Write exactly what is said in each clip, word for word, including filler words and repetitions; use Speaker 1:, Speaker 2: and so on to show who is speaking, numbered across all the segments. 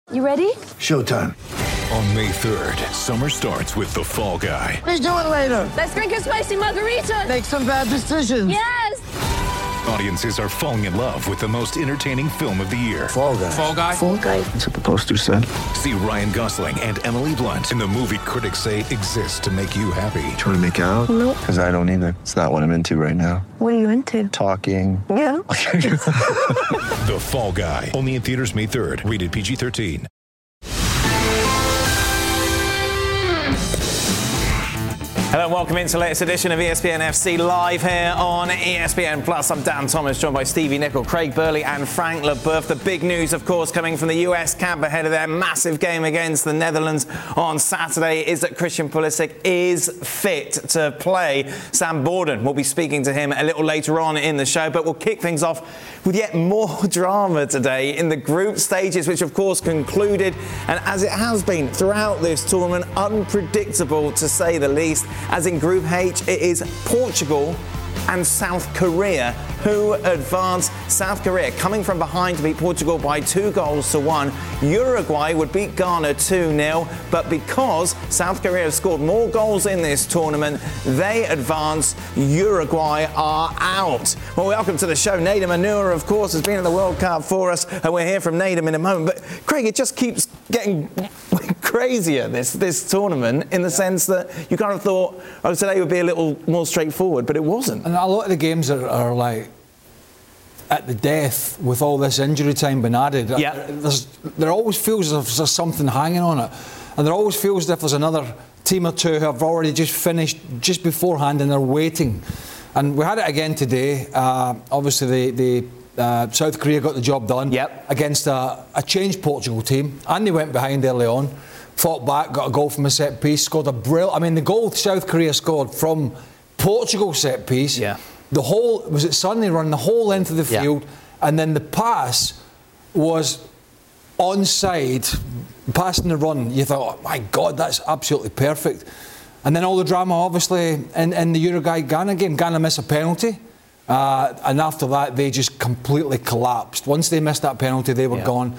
Speaker 1: You ready?
Speaker 2: Showtime.
Speaker 3: On May third, summer starts with The Fall Guy.
Speaker 2: Let's do it later.
Speaker 1: Let's drink a spicy margarita.
Speaker 2: Make some bad decisions.
Speaker 1: Yes.
Speaker 3: Audiences are falling in love with the most entertaining film of the year.
Speaker 2: Fall Guy.
Speaker 4: Fall Guy.
Speaker 1: Fall Guy.
Speaker 2: That's what the poster said.
Speaker 3: See Ryan Gosling and Emily Blunt in the movie critics say exists to make you happy.
Speaker 5: Trying to make it out?
Speaker 1: Nope.
Speaker 5: Because I don't either. It's not what I'm into right now.
Speaker 1: What are you into?
Speaker 5: Talking.
Speaker 1: Yeah.
Speaker 3: The Fall Guy. Only in theaters May third. Rated P G thirteen.
Speaker 4: Hello and welcome into the latest edition of E S P N F C live here on E S P N Plus. I'm Dan Thomas, joined by Stevie Nicol, Craig Burley and Frank Leboeuf. The big news, of course, coming from the U S camp ahead of their massive game against the Netherlands on Saturday is that Christian Pulisic is fit to play. Sam Borden will be speaking to him a little later on in the show, but we'll kick things off with yet more drama today in the group stages, which of course concluded, and as it has been throughout this tournament, unpredictable to say the least. As in Group H, it is Portugal and South Korea who advance. South Korea coming from behind to beat Portugal by two goals to one. Uruguay would beat Ghana two nil, but because South Korea have scored more goals in this tournament, they advance. Uruguay are out. Well, welcome to the show. Nadim Anur, of course, has been at the World Cup for us, and we'll hear from Nadim in a moment. But Craig, it just keeps getting crazier, this this tournament, in the sense that you kind of thought, oh, today would be a little more straightforward, but it wasn't.
Speaker 6: And a lot of the games are, are like at the death with all this injury time being added.
Speaker 4: Yeah.
Speaker 6: There's, there always feels as if there's something hanging on it. And there always feels as if there's another team or two who have already just finished just beforehand and they're waiting. And we had it again today. Uh, obviously, the, the uh, South Korea got the job done
Speaker 4: yep.
Speaker 6: against a, a changed Portugal team. And they went behind early on, fought back, got a goal from a set piece, scored a brill. I mean, the goal South Korea scored from Portugal set piece.
Speaker 4: Yeah.
Speaker 6: The whole, was it Sunday run, the whole length of the field, yeah. And then the pass was onside, passing the run. You thought, oh my God, that's absolutely perfect. And then all the drama, obviously, in, in the Uruguay-Ghana game. Ghana missed a penalty, uh, and after that, they just completely collapsed. Once they missed that penalty, they were yeah. gone.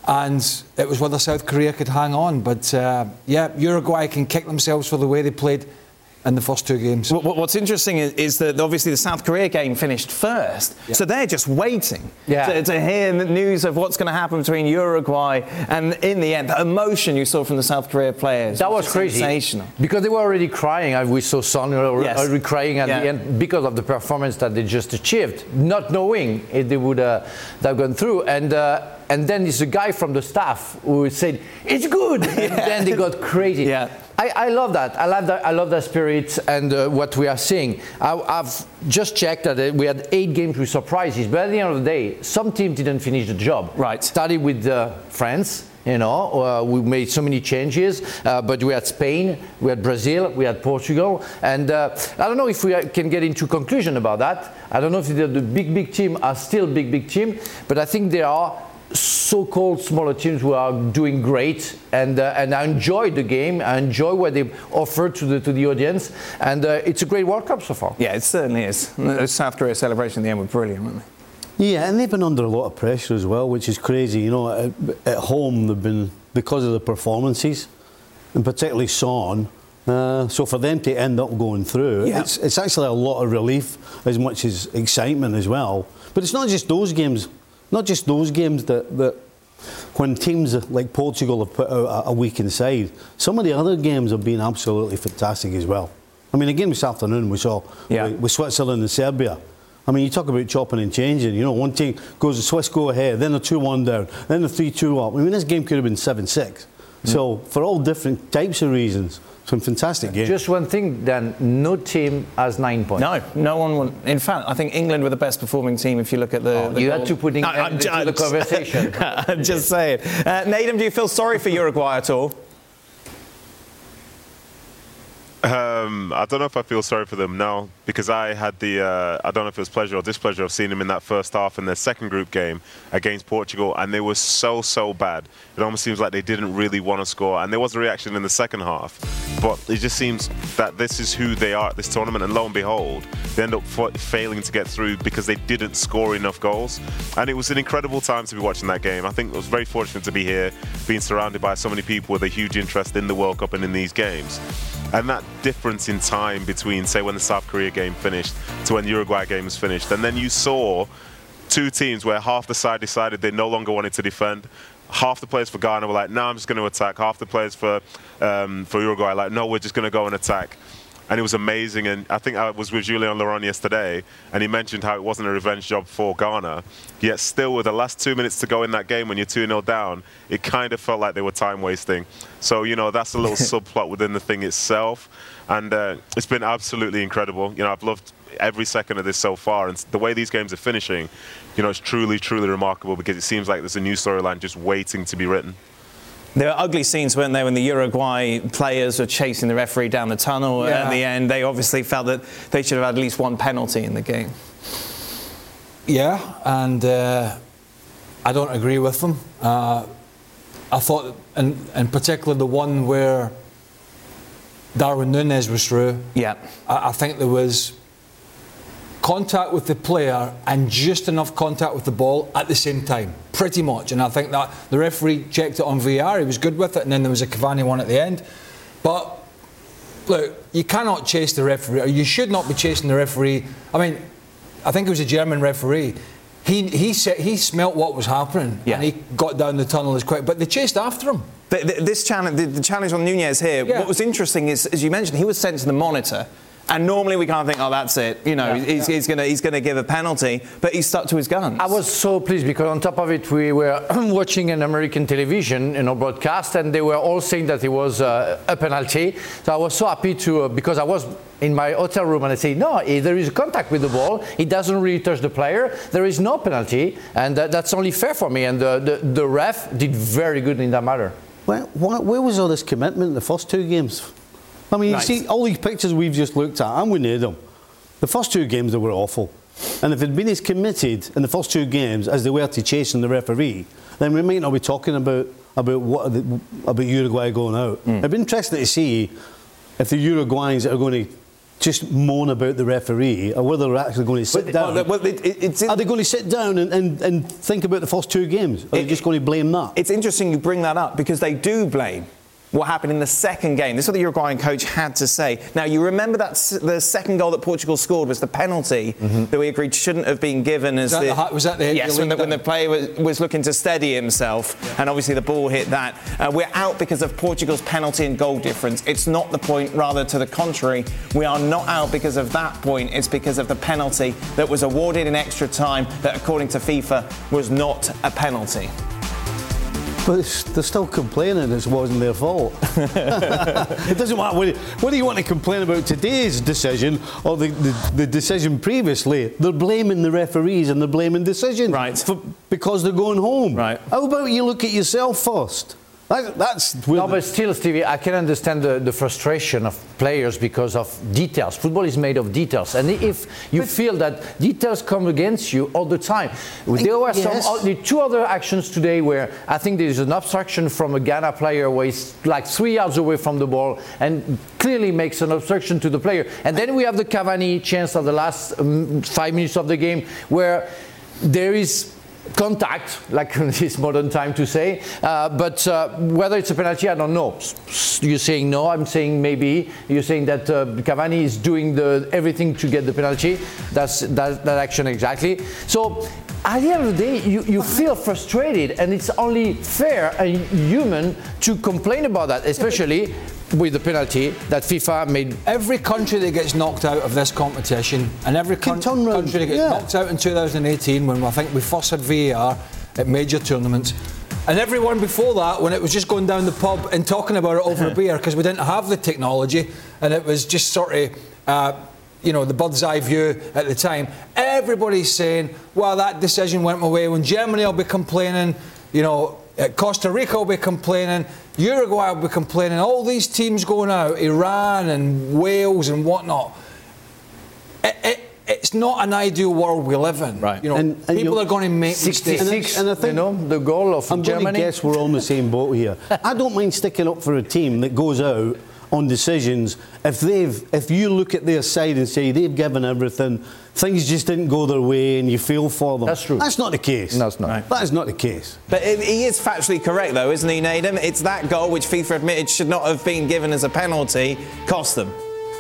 Speaker 6: And it was whether South Korea could hang on. But, uh, yeah, Uruguay can kick themselves for the way they played in the first two games.
Speaker 4: What's interesting is that obviously the South Korea game finished first, yeah. so they're just waiting yeah. to, to hear the news of what's going to happen between Uruguay, and in the end, the emotion you saw from the South Korea players.
Speaker 7: That was, was crazy.
Speaker 4: Sensational.
Speaker 7: Because they were already crying. We saw Son yes. already crying at yeah. the end because of the performance that they just achieved, not knowing if they would uh, have gone through. And uh, and then there's a guy from the staff who said, "It's good," and yeah. then they got crazy.
Speaker 4: Yeah.
Speaker 7: I, I love that. I love that. I love that spirit and uh, what we are seeing. I, I've just checked that we had eight games with surprises, but at the end of the day, some teams didn't finish the job.
Speaker 4: Right.
Speaker 7: Started with uh, France. You know, uh, we made so many changes, uh, but we had Spain, we had Brazil, we had Portugal, and uh, I don't know if we can get into conclusion about that. I don't know if the, the big, big team are still big, big team, but I think there are so-called smaller teams who are doing great, and uh, and I enjoy the game. I enjoy what they offer to the to the audience, and uh, it's a great World Cup so far.
Speaker 4: Yeah, it certainly is. The South Korea celebration in the end were brilliant, weren't they?
Speaker 8: Yeah, and they've been under a lot of pressure as well, which is crazy. You know, at, at home they've been, because of the performances, and particularly Son. Uh, so for them to end up going through, yeah. it's it's actually a lot of relief as much as excitement as well. But it's not just those games. Not just those games that, that when teams like Portugal have put out a weakened side, some of the other games have been absolutely fantastic as well. I mean, again this afternoon we saw yeah. with, with Switzerland and Serbia. I mean, you talk about chopping and changing. You know, one team goes, the Swiss go ahead, then the two one down, then the three two up. I mean, this game could have been seven six. Mm. So, for all different types of reasons, some fantastic games.
Speaker 7: Just one thing, then, no team has nine points.
Speaker 4: No, no one won. In fact, I think England were the best performing team if you look at the...
Speaker 7: Oh,
Speaker 4: the
Speaker 7: you
Speaker 4: goal.
Speaker 7: had to put England no, into I'm, the conversation.
Speaker 4: I'm just saying. Uh, Nadim, do you feel sorry for Uruguay at all?
Speaker 9: Um, I don't know if I feel sorry for them now, because I had the, uh, I don't know if it was pleasure or displeasure of seeing them in that first half in their second group game against Portugal, and they were so, so bad. It almost seems like they didn't really want to score, and there was a reaction in the second half. but it just seems that this is who they are at this tournament, and lo and behold, they end up f- failing to get through because they didn't score enough goals. And it was an incredible time to be watching that game. I think I was very fortunate to be here, being surrounded by so many people with a huge interest in the World Cup and in these games. And that difference in time between, say, when the South Korea game finished to when the Uruguay game was finished, and then you saw two teams where half the side decided they no longer wanted to defend. Half the players for Ghana were like, no, I'm just going to attack. Half the players for um, for Uruguay like, no, we're just going to go and attack. And it was amazing. And I think I was with Julien Laurent yesterday, and he mentioned how it wasn't a revenge job for Ghana. Yet still, with the last two minutes to go in that game when you're two nil down, it kind of felt like they were time wasting. So, you know, that's a little subplot within the thing itself. And uh, it's been absolutely incredible. You know, I've loved every second of this so far, and the way these games are finishing, you know, it's truly, truly remarkable, because it seems like there's a new storyline just waiting to be written.
Speaker 4: There were ugly scenes, weren't there, when the Uruguay players were chasing the referee down the tunnel
Speaker 6: yeah.
Speaker 4: at the end. They obviously felt that they should have had at least one penalty in the game.
Speaker 6: Yeah, and uh, I don't agree with them. Uh, I thought, in, in particular, the one where Darwin Núñez was through,
Speaker 4: yeah.
Speaker 6: I, I think there was contact with the player and just enough contact with the ball at the same time, pretty much. And I think that the referee checked it on V R, he was good with it, and then there was a Cavani one at the end. But look, you cannot chase the referee, or you should not be chasing the referee. I mean, I think it was a German referee. He he said he smelt what was happening, yeah. and he got down the tunnel as quick. But they chased after him.
Speaker 4: The, the, this challenge, the, the challenge on Núñez here. Yeah. What was interesting is, as you mentioned, he was sent to the monitor. And normally we can't think, oh, that's it. You know, yeah, he's, yeah. he's going he's gonna give a penalty, but he stuck to his guns.
Speaker 7: I was so pleased because on top of it, we were watching an American television, you know, broadcast, and they were all saying that it was uh, a penalty. So I was so happy to, uh, because I was in my hotel room and I say, no, if there is contact with the ball, it doesn't really touch the player, there is no penalty, and uh, that's only fair for me. And the, the, the ref did very good in that matter.
Speaker 8: Where, where was all this commitment in the first two games? I mean, right. you see, all these pictures we've just looked at, and we knew them. The first two games, they were awful. And if they'd been as committed in the first two games as they were to chasing the referee, then we might not be talking about about what the, about Uruguay going out. Mm. It'd be interesting to see if the Uruguayans are going to just moan about the referee, or whether they're actually going to sit
Speaker 4: but,
Speaker 8: down.
Speaker 4: Well, well, it, it's in
Speaker 8: are they going to sit down and, and, and think about the first two games? Or are they just going to blame that?
Speaker 4: It's interesting you bring that up, because they do blame what happened in the second game. This is what the Uruguayan coach had to say. Now, you remember that s- the second goal that Portugal scored was the penalty mm-hmm. that we agreed shouldn't have been given. As
Speaker 6: was,
Speaker 4: the,
Speaker 6: that the, was that the
Speaker 4: yes, when the, when the player was, was looking to steady himself, yeah. and obviously the ball hit that. Uh, we're out because of Portugal's penalty and goal difference. It's not the point, rather to the contrary. We are not out because of that point. It's because of the penalty that was awarded in extra time that, according to FIFA, was not a penalty.
Speaker 8: But they're still complaining it wasn't their fault. It doesn't matter whether, whether you want to complain about today's decision or the, the, the decision previously. They're blaming the referees and they're blaming decision
Speaker 4: right.
Speaker 8: for, because they're going home.
Speaker 4: Right.
Speaker 8: How about you look at yourself first? That, that's
Speaker 7: no, but still, Stevie, I can understand the, the frustration of players because of details. Football is made of details, and if you but feel that details come against you all the time, there were yes. some the two other actions today where I think there is an obstruction from a Ghana player where he's like three yards away from the ball and clearly makes an obstruction to the player, and then we have the Cavani chance of the last um, five minutes of the game where there is contact, like in this modern time to say, uh, but uh, whether it's a penalty, I don't know. You're saying no, I'm saying maybe. You're saying that uh, Cavani is doing the everything to get the penalty. That's that, that action exactly. So at the end of the day, you, you feel frustrated, and it's only fair and human to complain about that, especially with the penalty that FIFA made.
Speaker 6: Every country that gets knocked out of this competition, and every con- country that gets yeah. knocked out in two thousand eighteen, when I think we first had V A R at major tournaments, and everyone before that, when it was just going down the pub and talking about it over a beer, because we didn't have the technology, and it was just sort of uh, you know, the bird's eye view at the time, everybody's saying, well, that decision went my way. When Germany will be complaining, you know, Costa Rica will be complaining, Uruguay will be complaining, all these teams going out, Iran and Wales and whatnot. It, it, it's not an ideal world we live in.
Speaker 4: Right.
Speaker 6: You know,
Speaker 8: and, and
Speaker 6: people are going to make
Speaker 7: sixty-six,
Speaker 6: mistakes.
Speaker 8: And I think,
Speaker 7: you know, the goal of
Speaker 8: I'm
Speaker 7: Germany.
Speaker 8: I'm going to guess we're all in the same boat here. I don't mind sticking up for a team that goes out on decisions. If they've, if you look at their side and say they've given everything, things just didn't go their way, and you feel for them.
Speaker 7: That's true.
Speaker 8: That's not the case.
Speaker 7: No, it's not.
Speaker 4: Right.
Speaker 8: That is not the case.
Speaker 4: But it, he is factually correct, though, isn't he, Nadim? It's that goal which FIFA admitted should not have been given as a penalty, cost them.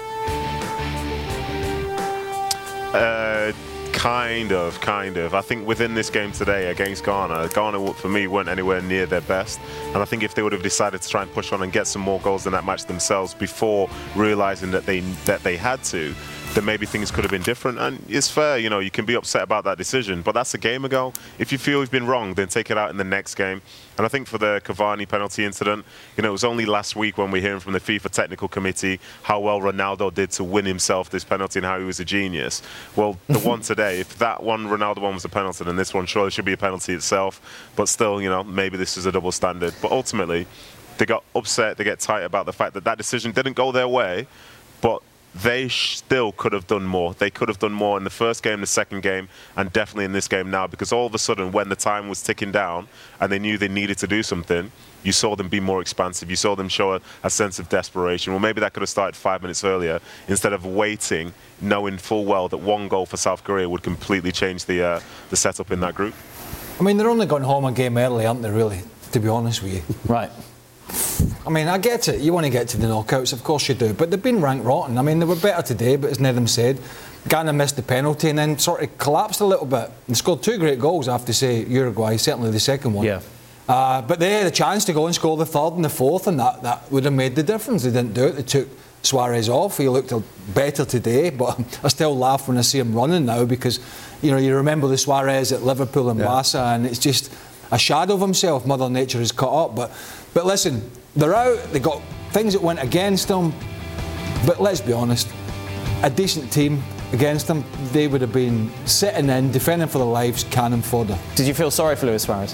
Speaker 9: Uh, kind of, kind of. I think within this game today against Ghana, Ghana for me weren't anywhere near their best. And I think if they would have decided to try and push on and get some more goals in that match themselves before realising that they that they had to, then maybe things could have been different. And it's fair, you know, you can be upset about that decision, but that's a game ago. If you feel you've been wrong, then take it out in the next game. And I think for the Cavani penalty incident, you know, it was only last week when we're hearing from the FIFA Technical Committee how well Ronaldo did to win himself this penalty and how he was a genius. Well, the one today, if that one Ronaldo one was a penalty, then this one surely should be a penalty itself. But still, you know, maybe this is a double standard. But ultimately, they got upset, they get tight about the fact that that decision didn't go their way, but they still could have done more. They could have done more in the first game, the second game, and definitely in this game now, because all of a sudden, when the time was ticking down and they knew they needed to do something, you saw them be more expansive. You saw them show a, a sense of desperation. Well, maybe that could have started five minutes earlier instead of waiting, knowing full well that one goal for South Korea would completely change the uh, the setup in that group.
Speaker 6: I mean, they're only going home a game early, aren't they, really, to be honest with you?
Speaker 4: Right.
Speaker 6: I mean, I get it. You want to get to the knockouts, of course you do. But they've been ranked rotten. I mean, they were better today, but as Nedim said, Ghana missed the penalty and then sort of collapsed a little bit. They scored two great goals, I have to say, Uruguay, certainly the second one.
Speaker 7: Yeah.
Speaker 6: Uh, but they had a chance to go and score the third and the fourth, and that, that would have made the difference. They didn't do it. They took Suarez off. He looked better today, but I still laugh when I see him running now because, you know, you remember the Suarez at Liverpool and yeah. Barca, and it's just a shadow of himself. Mother Nature has caught up. But, but listen, they're out. They got things that went against them. But let's be honest, a decent team against them, they would have been sitting in, defending for their lives, cannon fodder.
Speaker 4: Did you feel sorry for Luis Suarez?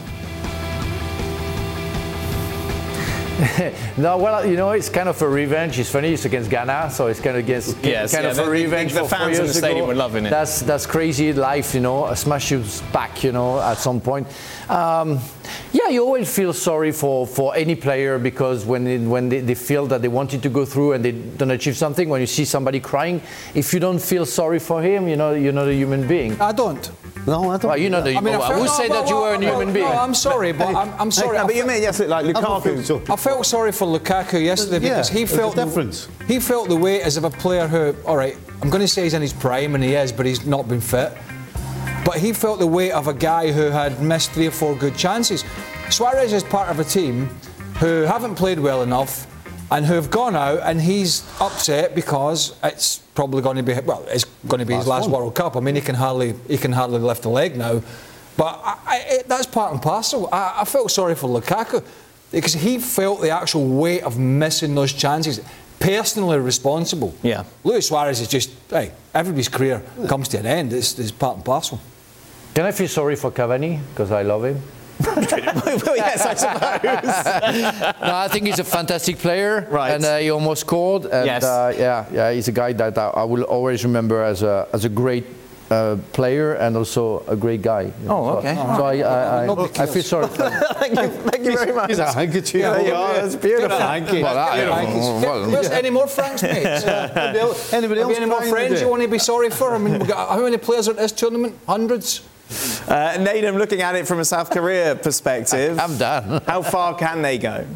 Speaker 7: No, well, you know, it's kind of a revenge. It's funny, it's against Ghana, so it's kind of against
Speaker 4: yes,
Speaker 7: kind
Speaker 4: yeah,
Speaker 7: of
Speaker 4: the,
Speaker 7: a revenge.
Speaker 4: The, the
Speaker 7: for
Speaker 4: fans
Speaker 7: four years
Speaker 4: in the stadium
Speaker 7: ago.
Speaker 4: were loving it.
Speaker 7: That's that's crazy life, you know. Smash you back, you know, at some point. Um, yeah, you always feel sorry for, for any player because when they, when they, they feel that they wanted to go through and they don't achieve something, when you see somebody crying, if you don't feel sorry for him, you know, you're not a human being.
Speaker 6: I don't.
Speaker 8: No, I don't.
Speaker 7: Well, you know, the,
Speaker 6: I mean,
Speaker 7: well,
Speaker 6: I felt,
Speaker 7: who
Speaker 6: no,
Speaker 7: said
Speaker 6: well,
Speaker 7: that you
Speaker 6: well,
Speaker 7: were a
Speaker 6: well,
Speaker 7: human
Speaker 6: no,
Speaker 7: being?
Speaker 6: No, I'm sorry, but I'm, I'm sorry.
Speaker 4: No, but you mean yes, like Lukaku.
Speaker 8: So.
Speaker 6: I felt sorry for Lukaku yesterday
Speaker 8: Yeah,
Speaker 6: because he felt
Speaker 8: the difference.
Speaker 6: He felt the weight as of a player who, all right, I'm going to say he's in his prime and he is, but he's not been fit. But he felt the weight of a guy who had missed three or four good chances. Suarez is part of a team who haven't played well enough and who have gone out, and he's upset because it's probably going to be well, it's going to be his last World Cup. I mean, he can hardly he can hardly lift a leg now, but I, I, it, that's part and parcel. I, I felt sorry for Lukaku because he felt the actual weight of missing those chances. Personally responsible.
Speaker 4: Yeah.
Speaker 6: Luis Suarez is just, hey, everybody's career comes to an end. It's, it's part and parcel.
Speaker 7: Can I feel sorry for Cavani because I love him?
Speaker 4: Well, yes, I suppose.
Speaker 7: No, I think he's a fantastic player,
Speaker 4: right.
Speaker 7: and uh, he almost scored. And,
Speaker 4: yes.
Speaker 7: uh, yeah, yeah, he's a guy that I, I will always remember as a as a great uh, player and also a great guy. You know?
Speaker 4: Oh, okay.
Speaker 7: So, so I, I, I, I feel sorry for him.
Speaker 4: Thank you, thank you very much.
Speaker 8: He's a handkerchief.
Speaker 4: Yeah, yeah, that's beautiful.
Speaker 8: Thank you.
Speaker 7: Well, I, well,
Speaker 6: Where's any more Franks, mate? Anybody else,
Speaker 8: Anybody else
Speaker 6: any more
Speaker 8: crying
Speaker 6: friends
Speaker 8: today?
Speaker 6: you want to be sorry for? I mean, we've got, how many players are at this tournament? Hundreds?
Speaker 4: Uh, Nadim, looking at it from a South Korea perspective,
Speaker 7: I'm done.
Speaker 4: How far can they go?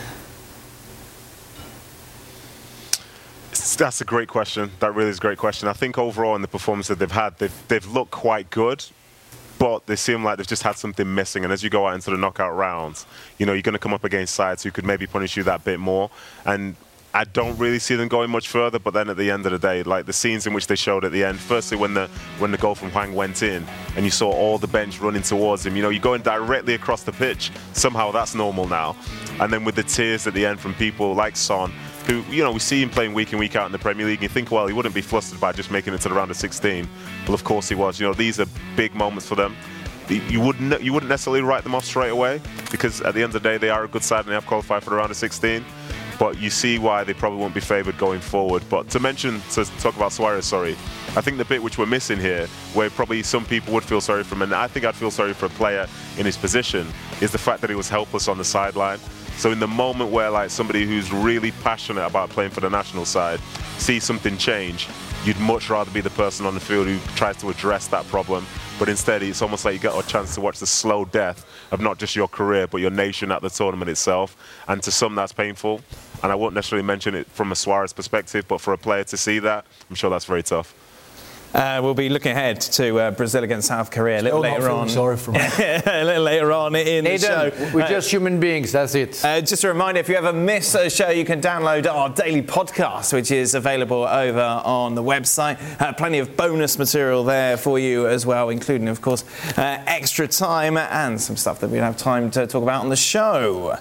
Speaker 9: That's a great question. That really is a great question. I think overall in the performance that they've had, they've, they've looked quite good, but they seem like they've just had something missing. And as you go out into the knockout rounds, you know, you're going to come up against sides who could maybe punish you that bit more. And I don't really see them going much further, but then at the end of the day, like the scenes in which they showed at the end, firstly when the when the goal from Hwang went in and you saw all the bench running towards him, you know, you're going directly across the pitch. Somehow that's normal now. And then with the tears at the end from people like Son, who, you know, we see him playing week in, week out in the Premier League, and you think, well, he wouldn't be flustered by just making it to the round of sixteen. Well, of course he was. You know, these are big moments for them. You wouldn't you wouldn't necessarily write them off straight away, because at the end of the day, they are a good side and they have qualified for the round of sixteen. But you see why they probably won't be favoured going forward. But to mention, to talk about Suarez, sorry, I think the bit which we're missing here, where probably some people would feel sorry for him, and I think I'd feel sorry for a player in his position, is the fact that he was helpless on the sideline. So in the moment where like somebody who's really passionate about playing for the national side sees something change, you'd much rather be the person on the field who tries to address that problem. But instead, it's almost like you get a chance to watch the slow death of not just your career, but your nation at the tournament itself. And to some, that's painful. And I won't necessarily mention it from a Suarez perspective, but for a player to see that, I'm sure that's very tough.
Speaker 4: Uh, we'll be looking ahead to uh, Brazil against South Korea a little
Speaker 6: Still
Speaker 4: later
Speaker 6: not
Speaker 4: on.
Speaker 6: Sorry for me.
Speaker 4: a little later on in
Speaker 7: Aidan,
Speaker 4: the show.
Speaker 7: we're
Speaker 4: Uh,
Speaker 7: just human beings, that's it.
Speaker 4: Uh, just a reminder, if you ever miss a show, you can download our daily podcast, which is available over on the website. Uh, plenty of bonus material there for you as well, including, of course, uh, extra time and some stuff that we don't have time to talk about on the show.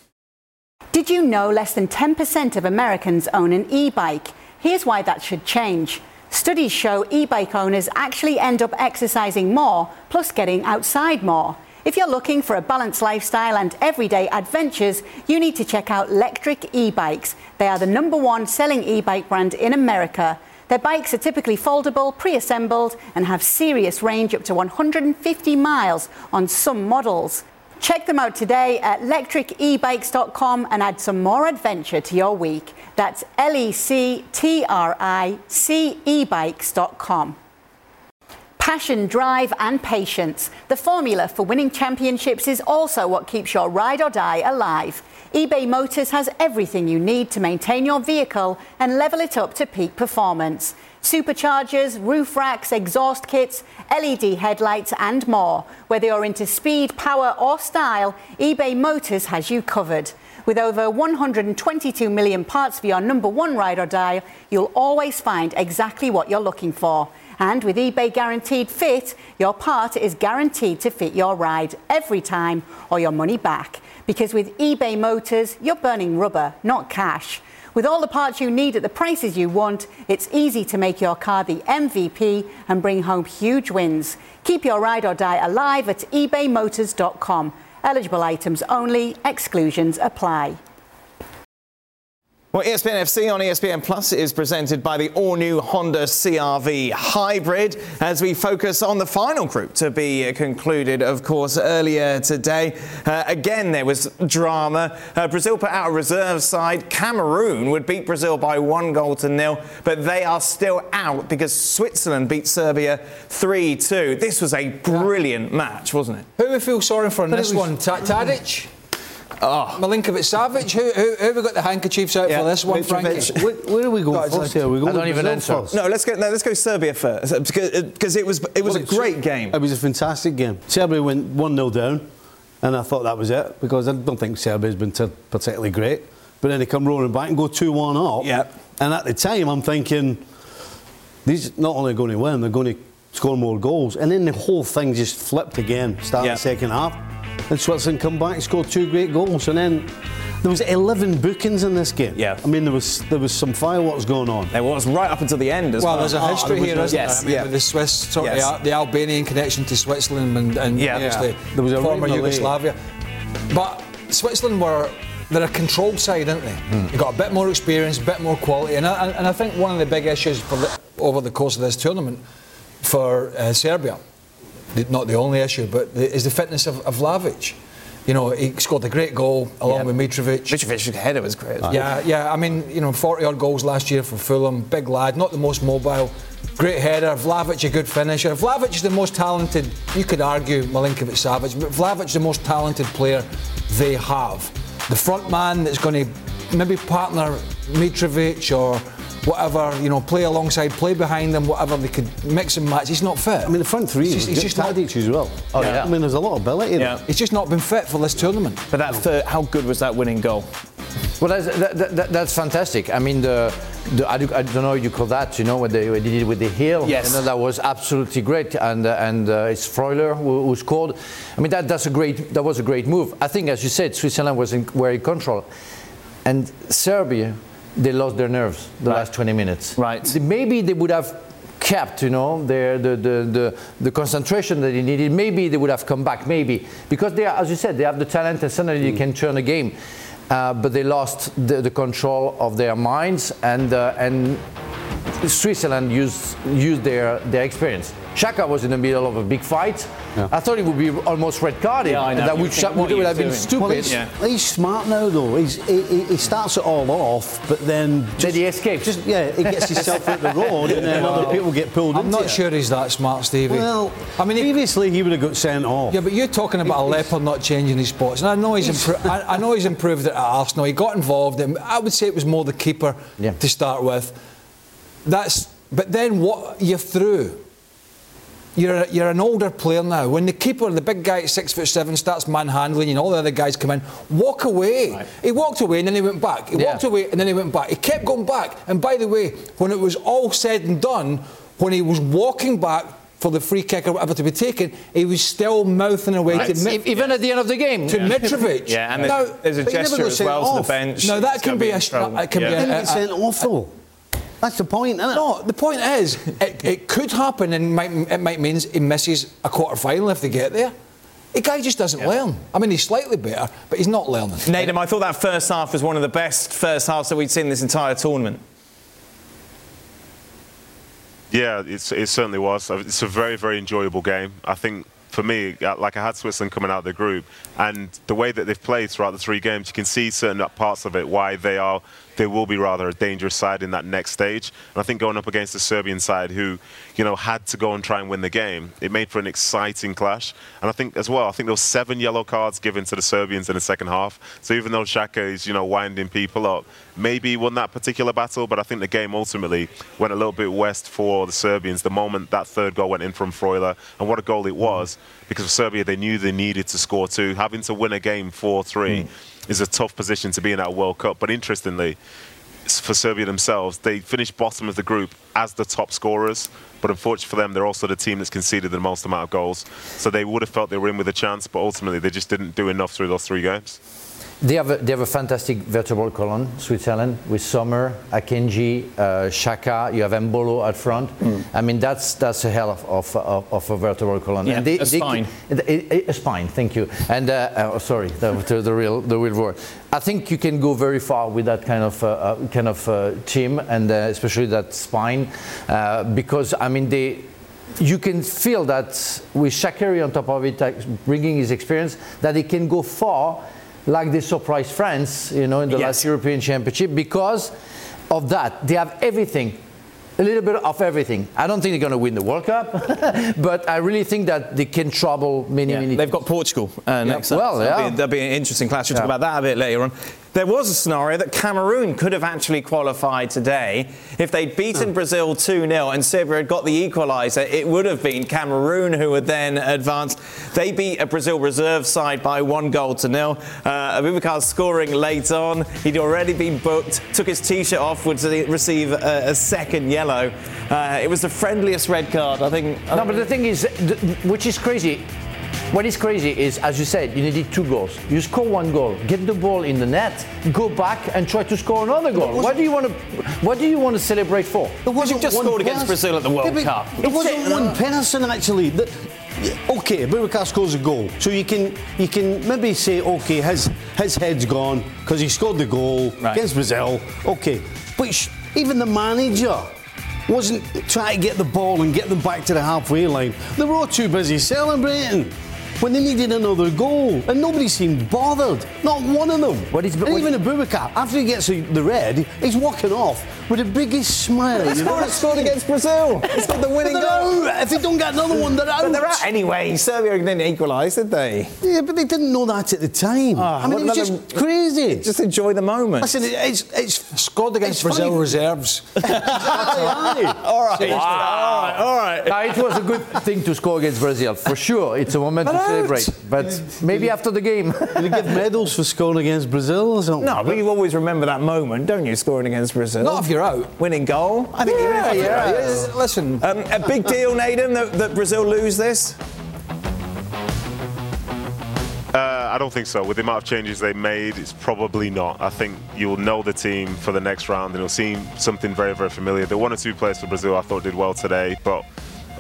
Speaker 10: Did you know less than ten percent of Americans own an e-bike? Here's why that should change. Studies show e-bike owners actually end up exercising more, plus getting outside more. If you're looking for a balanced lifestyle and everyday adventures, you need to check out Lectric e-bikes. They are the number one selling e-bike brand in America. Their bikes are typically foldable, pre-assembled, and have serious range up to one hundred fifty miles on some models. Check them out today at lectric e bikes dot com and add some more adventure to your week. That's L E C T R I C e bikes dot com. Passion, drive and patience. The formula for winning championships is also what keeps your ride or die alive. eBay Motors has everything you need to maintain your vehicle and level it up to peak performance. Superchargers, roof racks, exhaust kits, L E D headlights and more. Whether you're into speed, power or style, eBay Motors has you covered. With over one hundred twenty-two million parts for your number one ride or die, you'll always find exactly what you're looking for. And with eBay Guaranteed Fit, your part is guaranteed to fit your ride every time or your money back. Because with eBay Motors, you're burning rubber, not cash. With all the parts you need at the prices you want, it's easy to make your car the M V P and bring home huge wins. Keep your ride or die alive at ebay motors dot com. Eligible items only, exclusions apply.
Speaker 4: Well, E S P N F C on E S P N Plus is presented by the all-new Honda C R V Hybrid as we focus on the final group to be concluded, of course, earlier today. Uh, again, there was drama. Uh, Brazil put out a reserve side. Cameroon would beat Brazil by one goal to nil, but they are still out because Switzerland beat Serbia three two. This was a brilliant match, wasn't it?
Speaker 6: Who we feel sorry for in
Speaker 4: But
Speaker 6: this
Speaker 4: it was-
Speaker 6: one? Ta- Tadic?
Speaker 4: Oh.
Speaker 6: Milinkovic-Savic? Who, who, who have we got the handkerchiefs out
Speaker 4: Yeah,
Speaker 6: for this one,
Speaker 4: Mitrovic.
Speaker 6: Frankie?
Speaker 8: Where, where do we go
Speaker 6: God,
Speaker 8: first
Speaker 6: it's
Speaker 8: here? We go
Speaker 7: I don't
Speaker 8: with
Speaker 7: even
Speaker 8: Brazil
Speaker 7: answer.
Speaker 8: first.
Speaker 4: No, let's go. No, let's go Serbia first because because it was it was
Speaker 8: Well,
Speaker 4: a great game.
Speaker 8: It was a fantastic game. Serbia went one nil down, and I thought that was it because I don't think Serbia's been t- particularly great. But then they come rolling back and go two one up.
Speaker 4: Yeah.
Speaker 8: And at the time, I'm thinking, these not only going to win, they're going to score more goals. And then the whole thing just flipped again, started
Speaker 4: Yeah.
Speaker 8: the second half. And Switzerland come back and scored two great goals. And then there was eleven bookings in this game.
Speaker 4: Yeah.
Speaker 8: I mean, there was there was some fireworks going on.
Speaker 4: There was right up until the end as well.
Speaker 6: Well, there's a
Speaker 8: Oh,
Speaker 6: history
Speaker 8: there was
Speaker 6: here,
Speaker 8: no-
Speaker 6: isn't
Speaker 4: yes,
Speaker 6: there? I mean,
Speaker 4: yeah.
Speaker 6: with the Swiss, sort of
Speaker 4: Yes.
Speaker 6: the, Al- the Albanian connection to Switzerland and, and
Speaker 4: Yeah.
Speaker 6: obviously
Speaker 8: There was a
Speaker 6: former
Speaker 8: rivalry.
Speaker 6: Yugoslavia. But Switzerland were, they're a controlled side, aren't they?
Speaker 8: Hmm.
Speaker 6: They've got a bit more experience, a bit more quality. And I, and I think one of the big issues for the, over the course of this tournament for uh, Serbia, the- not the only issue, but the, is the fitness of, of Vlahovic. You know, he scored a great goal along
Speaker 4: Yeah.
Speaker 6: with Mitrovic.
Speaker 4: Mitrovic's header was great as well.
Speaker 6: Yeah, yeah. I mean, you know, forty odd goals last year for Fulham. Big lad, not the most mobile. Great header. Vlahovic a good finisher. Vlahovic is the most talented. You could argue Milinkovic-Savic, but Vlahovic is the most talented player they have. The front man that's going to maybe partner Mitrovic or whatever. You know, play alongside, play behind them, whatever. They could mix and match. He's not fit.
Speaker 8: I mean, the front three,
Speaker 6: He's just, he's just not.
Speaker 8: Tadic as well.
Speaker 7: Oh, yeah.
Speaker 8: I mean, there's a lot of ability there.
Speaker 4: Yeah.
Speaker 6: He's just not been fit for this tournament.
Speaker 4: But that third, how good was that winning goal?
Speaker 7: Well, that's, that, that, that's fantastic. I mean, the, the I, do, I don't know how you call that. You know what they, what they did with the heel.
Speaker 4: Yes.
Speaker 7: You know, that was absolutely great. And uh, and uh, it's Freuler who, who scored. I mean, that that's a great. That was a great move. I think, as you said, Switzerland was in, were in control, and Serbia, they lost their nerves the
Speaker 4: Right.
Speaker 7: last twenty minutes.
Speaker 4: Right.
Speaker 7: Maybe they would have kept, you know, their the, the, the, the concentration that they needed. Maybe they would have come back. Maybe because they are, as you said, they have the talent and suddenly mm. they can turn a game. Uh, but they lost the, the control of their minds, and uh, and Switzerland used used their their experience. Xhaka was in the middle of a big fight. Yeah. I thought it would be almost red carded.
Speaker 4: Yeah, I know.
Speaker 7: And that would, sh- would, would have been stupid.
Speaker 8: Well, he's,
Speaker 7: yeah.
Speaker 8: he's smart now, though. He's, he, he starts it all off, but then
Speaker 7: just, then he escapes.
Speaker 8: Just yeah, he gets himself out the road, and then other people get pulled
Speaker 6: I'm
Speaker 8: into
Speaker 6: not
Speaker 8: it.
Speaker 6: sure he's that smart, Stevie.
Speaker 8: Well,
Speaker 6: I mean,
Speaker 8: previously he, he would have got sent off.
Speaker 6: Yeah, but you're talking about a leopard not changing his spots, and I know he's, he's impro- I, I know he's improved it at Arsenal. He got involved, and I would say it was more the keeper yeah. to start with. That's, but then what you're through. You're, you're an older player now. When the keeper, the big guy at six foot seven, starts manhandling you and all the other guys come in, walk away. Right. He walked away and then he went back. He yeah. walked away and then he went back. He kept going back. And by the way, when it was all said and done, when he was walking back for the free kick or whatever to be taken, he was still mouthing away
Speaker 7: right.
Speaker 6: to
Speaker 7: Mi- even at the end of the game
Speaker 6: to
Speaker 7: yeah.
Speaker 6: Mitrovic.
Speaker 4: Yeah, and now, there's, there's a gesture as well off. to the bench.
Speaker 6: No, that can be a. It can
Speaker 8: yeah.
Speaker 6: be a,
Speaker 8: Didn't get sent off though. That's the point, isn't it?
Speaker 6: No, the point is, it, it could happen and might, it might mean he misses a quarter final if they get there. The guy just doesn't yeah. learn. I mean, he's slightly better, but he's not learning.
Speaker 4: Nedum, I thought that first half was one of the best first halves that we'd seen this entire tournament.
Speaker 9: Yeah, it's, it certainly was. It's a very, very enjoyable game. I think, for me, like I had Switzerland coming out of the group, and the way that they've played throughout the three games, you can see certain parts of it why they are, they will be rather a dangerous side in that next stage. And I think going up against the Serbian side, who, you know, had to go and try and win the game, it made for an exciting clash. And I think as well, I think there were seven yellow cards given to the Serbians in the second half. So even though Xhaka is, you know, winding people up, maybe he won that particular battle, but I think the game ultimately went a little bit west for the Serbians the moment that third goal went in from Freuler. And what a goal it was, because for Serbia, they knew they needed to score two. Having to win a game four three mm. is a tough position to be in at a World Cup. But interestingly, for Serbia themselves, they finished bottom of the group as the top scorers. But unfortunately for them, they're also the team that's conceded the most amount of goals. So they would have felt they were in with a chance, but ultimately they just didn't do enough through those three games.
Speaker 7: They have, a, they have a fantastic vertebral column, Switzerland, with Sommer, Akanji, uh, Xhaka, you have Embolo at front. Mm. I mean, that's that's a hell of, of, of, of a vertebral column.
Speaker 4: Yeah,
Speaker 7: and they,
Speaker 4: a spine.
Speaker 7: They, a, a spine, thank you. And, uh, oh, sorry, the, the, the, real, the real word. I think you can go very far with that kind of, uh, kind of uh, team, and uh, especially that spine, uh, because, I mean, they... You can feel that with Shaqiri on top of it, like, bringing his experience, that he can go far, like they surprised France, you know, in the yes. last European Championship, because of that. They have everything, a little bit of everything. I don't think they're going to win the World Cup, but I really think that they can trouble many,
Speaker 4: yeah.
Speaker 7: many.
Speaker 4: They've got Portugal uh, next
Speaker 7: yeah.
Speaker 4: up.
Speaker 7: Well,
Speaker 4: so yeah. that'll, be, that'll be an interesting clash. We'll yeah. talk about that a bit later on. There was a scenario that Cameroon could have actually qualified today. If they'd beaten oh. Brazil two nil and Serbia had got the equaliser, it would have been Cameroon who would then advance. They beat a Brazil reserve side by one goal to nil. Uh, Abubakar scoring late on. He'd already been booked, took his T-shirt off, would receive a, a second yellow. Uh, it was the friendliest red card, I think.
Speaker 7: No, but the thing is, which is crazy, what is crazy is, as you said, you needed two goals. You score one goal, get the ball in the net, go back and try to score another goal. What do you want to? What do you want to celebrate for?
Speaker 4: Because you've just scored against Brazil at the World
Speaker 8: yeah,
Speaker 4: Cup.
Speaker 8: There wasn't it, one person actually. That, okay, Abubakar scores a goal, so you can you can maybe say, okay, his his head's gone because he scored the goal right. against Brazil. Okay, but sh- even the manager wasn't trying to get the ball and get them back to the halfway line. They were all too busy celebrating when they needed another goal, and nobody seemed bothered. Not one of them. What is, and what even Abubakar, after he gets the red, he's walking off with the biggest smile.
Speaker 4: He scored, scored against Brazil. He's got the winning goal.
Speaker 8: Out. If they don't get another one, they're out.
Speaker 4: But they're out anyway. Serbia didn't equalise, did they?
Speaker 8: Yeah, but they didn't know that at the time. Oh, I mean, it was just them, crazy.
Speaker 4: Just enjoy the moment.
Speaker 8: Listen, it's it's
Speaker 6: scored against
Speaker 8: it's
Speaker 6: Brazil
Speaker 8: funny.
Speaker 6: Reserves.
Speaker 8: All right,
Speaker 4: all right, wow. all right.
Speaker 7: Now, it was a good thing to score against Brazil, for sure. It's a moment to celebrate. But maybe after the game.
Speaker 8: Did you give medals for scoring against Brazil or something?
Speaker 4: No, but you always remember that moment, don't you, scoring against Brazil?
Speaker 6: Not if you're out.
Speaker 4: Winning goal. I think
Speaker 6: yeah,
Speaker 4: even
Speaker 6: yeah.
Speaker 4: yeah.
Speaker 6: yeah. Listen.
Speaker 4: Um, a big deal, Nedum, that, that Brazil lose this?
Speaker 9: Uh, I don't think so. With the amount of changes they made, it's probably not. I think you'll know the team for the next round and you'll see something very, very familiar. The one or two players for Brazil I thought did well today, but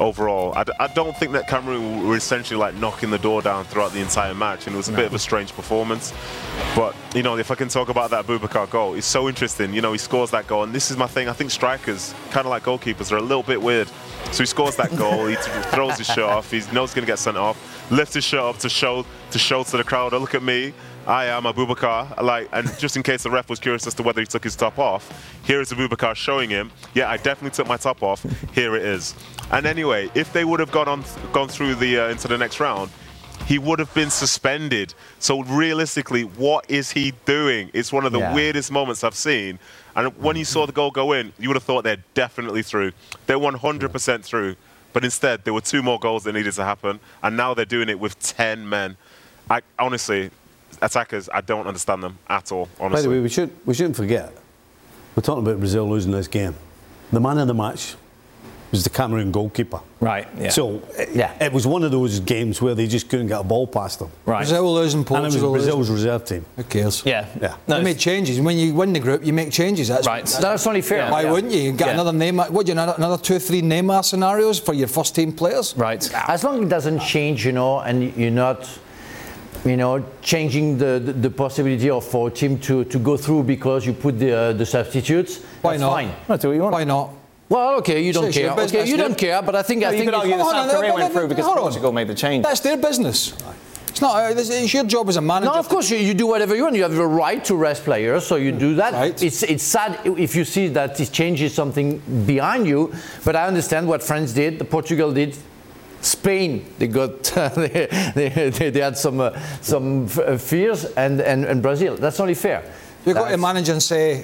Speaker 9: overall. I, d- I don't think that Cameroon were essentially like knocking the door down throughout the entire match, and it was a no. bit of a strange performance. But, you know, if I can talk about that Boubacar goal, it's so interesting. You know, he scores that goal, and this is my thing. I think strikers, kind of like goalkeepers, are a little bit weird. So he scores that goal, he th- throws his shirt off, he knows he's going to get sent off, lifts his shirt up to show to show to the crowd, oh, look at me, I am Abubakar. Like, and just in case the ref was curious as to whether he took his top off, here is Abubakar showing him, yeah, I definitely took my top off, here it is. And anyway, if they would have gone on, gone through the uh, into the next round, he would have been suspended. So realistically, what is he doing? It's one of the yeah. weirdest moments I've seen. And when you saw the goal go in, you would have thought they're definitely through. They're one hundred percent through. But instead, there were two more goals that needed to happen. And now they're doing it with ten men. I honestly, attackers, I don't understand them at all, honestly.
Speaker 8: By the way, we, should, we shouldn't forget, we're talking about Brazil losing this game. The man of the match was the Cameroon goalkeeper.
Speaker 4: Right, yeah.
Speaker 8: So, yeah, it was one of those games where they just couldn't get a ball past them.
Speaker 6: Right. Brazil losing, Portugal
Speaker 8: And it was Brazil's
Speaker 6: losing.
Speaker 8: reserve team.
Speaker 6: Who cares?
Speaker 4: Yeah.
Speaker 8: yeah.
Speaker 6: No, they made changes. When you win the group, you make changes. That's
Speaker 4: right.
Speaker 6: That's,
Speaker 7: that's only fair.
Speaker 6: Why
Speaker 7: yeah.
Speaker 6: wouldn't you? You get
Speaker 7: yeah.
Speaker 6: another Neymar. What do you another, another two, three Neymar scenarios for your first team players?
Speaker 4: Right.
Speaker 7: As long as it doesn't change, you know, and you're not, you know, changing the, the, the possibility of for a team to, to go through because you put the uh, the substitutes.
Speaker 6: Why
Speaker 7: that's
Speaker 6: not?
Speaker 7: Fine.
Speaker 4: That's what you want.
Speaker 6: Why not?
Speaker 7: Well, okay, you don't
Speaker 6: It's
Speaker 7: care. Okay, you don't care, but I think
Speaker 4: no,
Speaker 7: I
Speaker 4: you
Speaker 7: think
Speaker 4: could argue that
Speaker 6: Hold
Speaker 4: South
Speaker 6: on,
Speaker 4: Korea
Speaker 6: hold on,
Speaker 4: went through because
Speaker 6: hold on.
Speaker 4: Portugal made the change.
Speaker 6: That's their business. It's not. It's your job as a manager.
Speaker 7: No, of course you, you do whatever you want. You have the right to rest players, so you do that.
Speaker 6: Right.
Speaker 7: It's it's sad if you see that it changes something behind you, but I understand what France did, Portugal did. Spain, they got uh, they, they, they had some uh, some f- fears, and, and, and Brazil. That's only fair.
Speaker 6: You've got to manage and say,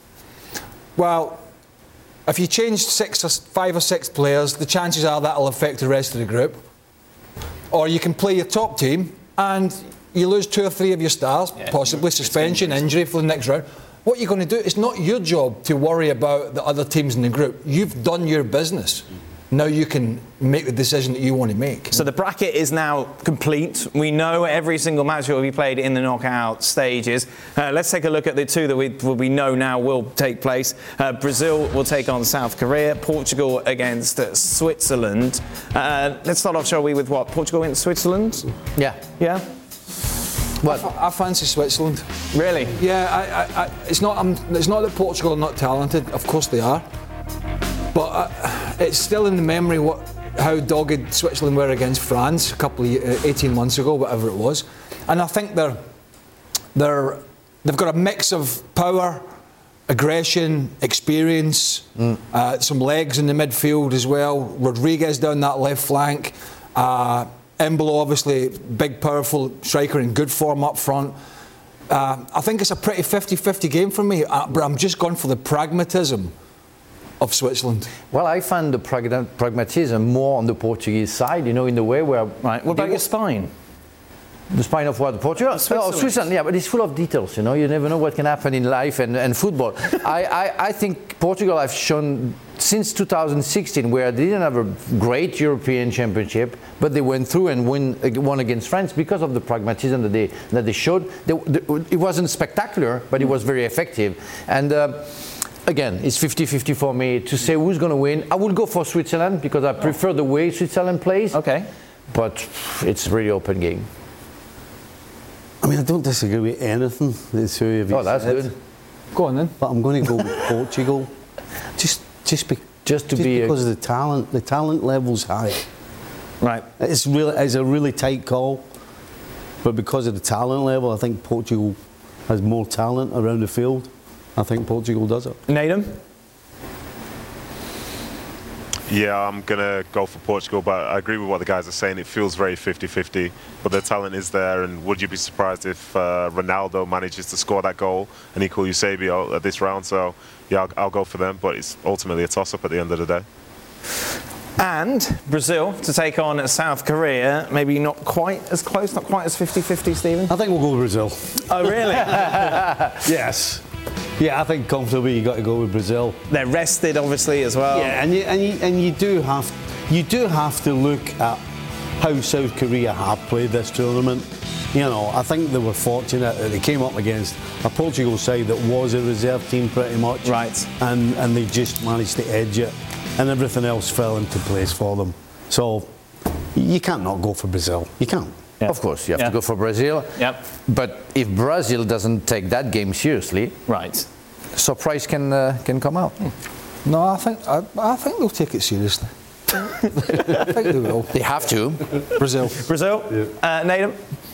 Speaker 6: well, if you change six or five or six players, the chances are that'll affect the rest of the group. Or you can play your top team and you lose two or three of your stars, yeah, possibly suspension, injury for the next round. What you're going to do, it's not your job to worry about the other teams in the group. You've done your business. Now you can make the decision that you want to make.
Speaker 4: So the bracket is now complete. We know every single match will be played in the knockout stages. Uh, let's take a look at the two that we, we know now will take place. Uh, Brazil will take on South Korea. Portugal against uh, Switzerland. Uh, let's start off, shall we, with what? Portugal against Switzerland?
Speaker 7: Yeah.
Speaker 4: Yeah?
Speaker 6: What? I, I fancy Switzerland.
Speaker 4: Really?
Speaker 6: Yeah. I, I, I, it's not. Um, it's not that Portugal are not talented. Of course they are. But uh, it's still in the memory what how dogged Switzerland were against France a couple of uh, eighteen months ago, whatever it was. And I think they're they're they've got a mix of power, aggression, experience, mm. uh, some legs in the midfield as well. Rodriguez down that left flank. Uh, Embolo, obviously, big, powerful striker in good form up front. Uh, I think it's a pretty fifty-fifty game for me, uh, but I'm just going for the pragmatism of Switzerland.
Speaker 7: Well, I find the pragma- pragmatism more on the Portuguese side, you know, in the way where...
Speaker 4: Right, what about your spine?
Speaker 7: The spine of what? Portugal?
Speaker 4: Switzerland.
Speaker 7: Oh, Switzerland, yeah, but it's full of details, you know, you never know what can happen in life and, and football. I, I, I think Portugal have shown since two thousand sixteen, where they didn't have a great European championship, but they went through and win, won against France because of the pragmatism that they, that they showed. They, they, it wasn't spectacular, but it was very effective. And... Uh, Again, it's fifty-fifty for me to say who's going to win. I would go for Switzerland because I prefer the way Switzerland plays.
Speaker 4: Okay.
Speaker 7: But it's a really open game.
Speaker 8: I mean, I don't disagree with anything that two of you
Speaker 7: Oh, that's
Speaker 8: said.
Speaker 7: good.
Speaker 6: Go on then.
Speaker 8: But I'm going to go with Portugal. Just, just, be,
Speaker 7: just to
Speaker 8: just
Speaker 7: be
Speaker 8: because
Speaker 7: a,
Speaker 8: of the talent. The talent level's high.
Speaker 4: Right.
Speaker 8: It's really, it's a really tight call. But because of the talent level, I think Portugal has more talent around the field. I think Portugal does it.
Speaker 4: Naden?
Speaker 9: Yeah, I'm going to go for Portugal, but I agree with what the guys are saying. It feels very fifty-fifty, but the talent is there, and would you be surprised if uh, Ronaldo manages to score that goal and equal Eusebio at this round? So, yeah, I'll, I'll go for them, but it's ultimately a toss-up at the end of the day.
Speaker 4: And Brazil to take on South Korea, maybe not quite as close, not quite as fifty-fifty, Stephen?
Speaker 8: I think we'll go with Brazil.
Speaker 4: Oh, really?
Speaker 8: Yes. Yeah, I think comfortably you got to go with Brazil.
Speaker 4: They're rested, obviously, as well.
Speaker 8: Yeah, and you, and you, and you do have you do have to look at how South Korea have played this tournament. You know, I think they were fortunate that they came up against a Portugal side that was a reserve team pretty much.
Speaker 4: Right.
Speaker 8: And and they just managed to edge it. and everything else fell into place for them. So you can't not go for Brazil. You can't.
Speaker 7: Yeah. Of course, you have
Speaker 4: yeah.
Speaker 7: to go for Brazil.
Speaker 4: Yep.
Speaker 7: But if Brazil doesn't take that game seriously,
Speaker 4: right,
Speaker 7: surprise can uh, can come out.
Speaker 6: No, I think I, I think they'll take it seriously. I think they will.
Speaker 7: They have to.
Speaker 6: Brazil.
Speaker 4: Brazil. Yeah. Uh, Nathan.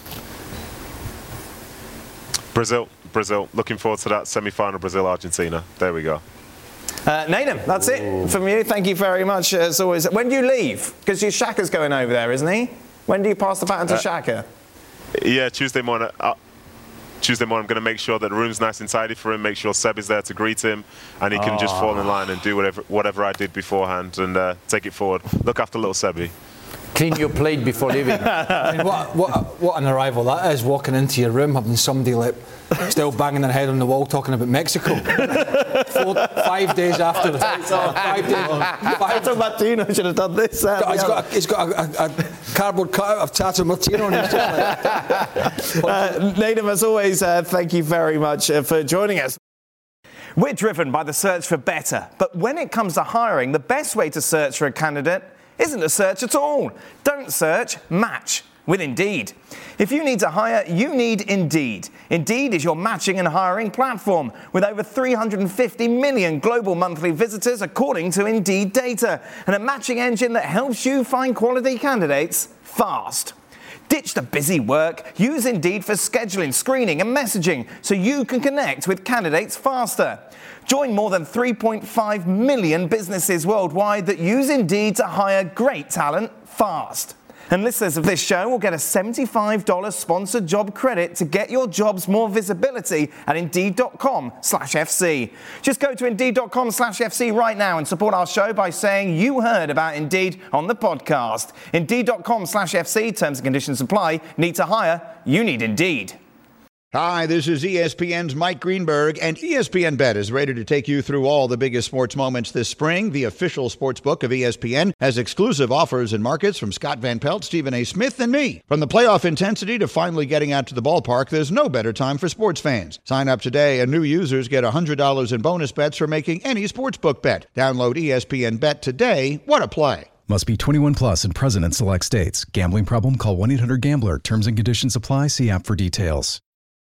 Speaker 9: Brazil. Brazil. Looking forward to that semi-final. Brazil-Argentina. There we go.
Speaker 4: Uh, Nathan, that's it from you. Thank you very much, as always. When do you leave? Because your Shaka's going over there, isn't he? When do you pass the baton to uh, Shaka?
Speaker 9: Yeah, Tuesday morning. Uh, Tuesday morning, I'm going to make sure that the room's nice and tidy for him, make sure Seb is there to greet him, and he can oh. just fall in line and do whatever whatever I did beforehand and uh, take it forward. Look after little Sebby.
Speaker 7: Clean your plate before leaving.
Speaker 6: I mean, what, what, what an arrival that is, walking into your room, having somebody like still banging their head on the wall talking about Mexico. Four, five days after. The, five days. Five
Speaker 4: Tata Martino should have done this. Uh,
Speaker 6: he's got, a, he's got a, a, a cardboard cutout of Tata Martino on his chest.
Speaker 4: uh, Nathan, as always, uh, thank you very much uh, for joining us. We're driven by the search for better, but when it comes to hiring, the best way to search for a candidate isn't to search at all. Don't search, match with Indeed. If you need to hire, you need Indeed. Indeed is your matching and hiring platform with over three hundred fifty million global monthly visitors according to Indeed data, and a matching engine that helps you find quality candidates fast. Ditch the busy work. Use Indeed for scheduling, screening and messaging so you can connect with candidates faster. Join more than three point five million businesses worldwide that use Indeed to hire great talent fast. And listeners of this show will get a seventy-five dollars sponsored job credit to get your jobs more visibility at Indeed.com slash FC. Just go to Indeed.com slash FC right now and support our show by saying you heard about Indeed on the podcast. Indeed.com slash FC. Terms and conditions apply. Need to hire? You need Indeed.
Speaker 11: Hi, this is E S P N's Mike Greenberg, and E S P N Bet is ready to take you through all the biggest sports moments this spring. The official sports book of E S P N has exclusive offers and markets from Scott Van Pelt, Stephen A. Smith, and me. From the playoff intensity to finally getting out to the ballpark, there's no better time for sports fans. Sign up today, and new users get one hundred dollars in bonus bets for making any sportsbook bet. Download E S P N Bet today. What a play.
Speaker 12: Must be twenty-one plus and present in select states. Gambling problem? Call one eight hundred gambler. Terms and conditions apply. See app for details.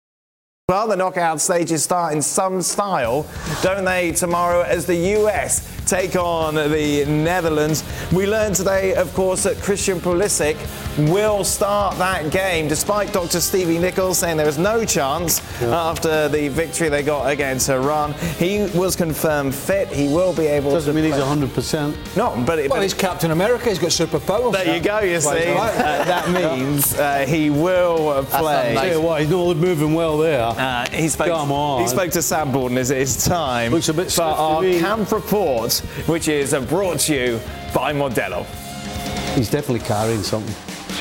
Speaker 4: Well, the knockout stages start in some style, don't they, tomorrow as the U S take on the Netherlands. We learned today, of course, that Christian Pulisic will start that game, despite Doctor Stevie Nichols saying there is no chance yeah. after the victory they got against Iran. He was confirmed fit. He will be able
Speaker 8: Doesn't
Speaker 4: to
Speaker 8: mean
Speaker 4: play.
Speaker 8: he's one hundred percent.
Speaker 4: No, but... It,
Speaker 6: well,
Speaker 4: but
Speaker 6: he's Captain America. He's got superpowers.
Speaker 4: There you go, you see. Uh, that means uh, he will uh, play.
Speaker 8: Nice. Tell you what, he's not moving well there.
Speaker 4: Uh, he, spoke,
Speaker 8: Come on.
Speaker 4: he spoke to Sam Borden. Is it his time
Speaker 8: Looks a bit
Speaker 4: for our camp report, which is uh, brought to you by Modelo.
Speaker 8: He's definitely carrying something.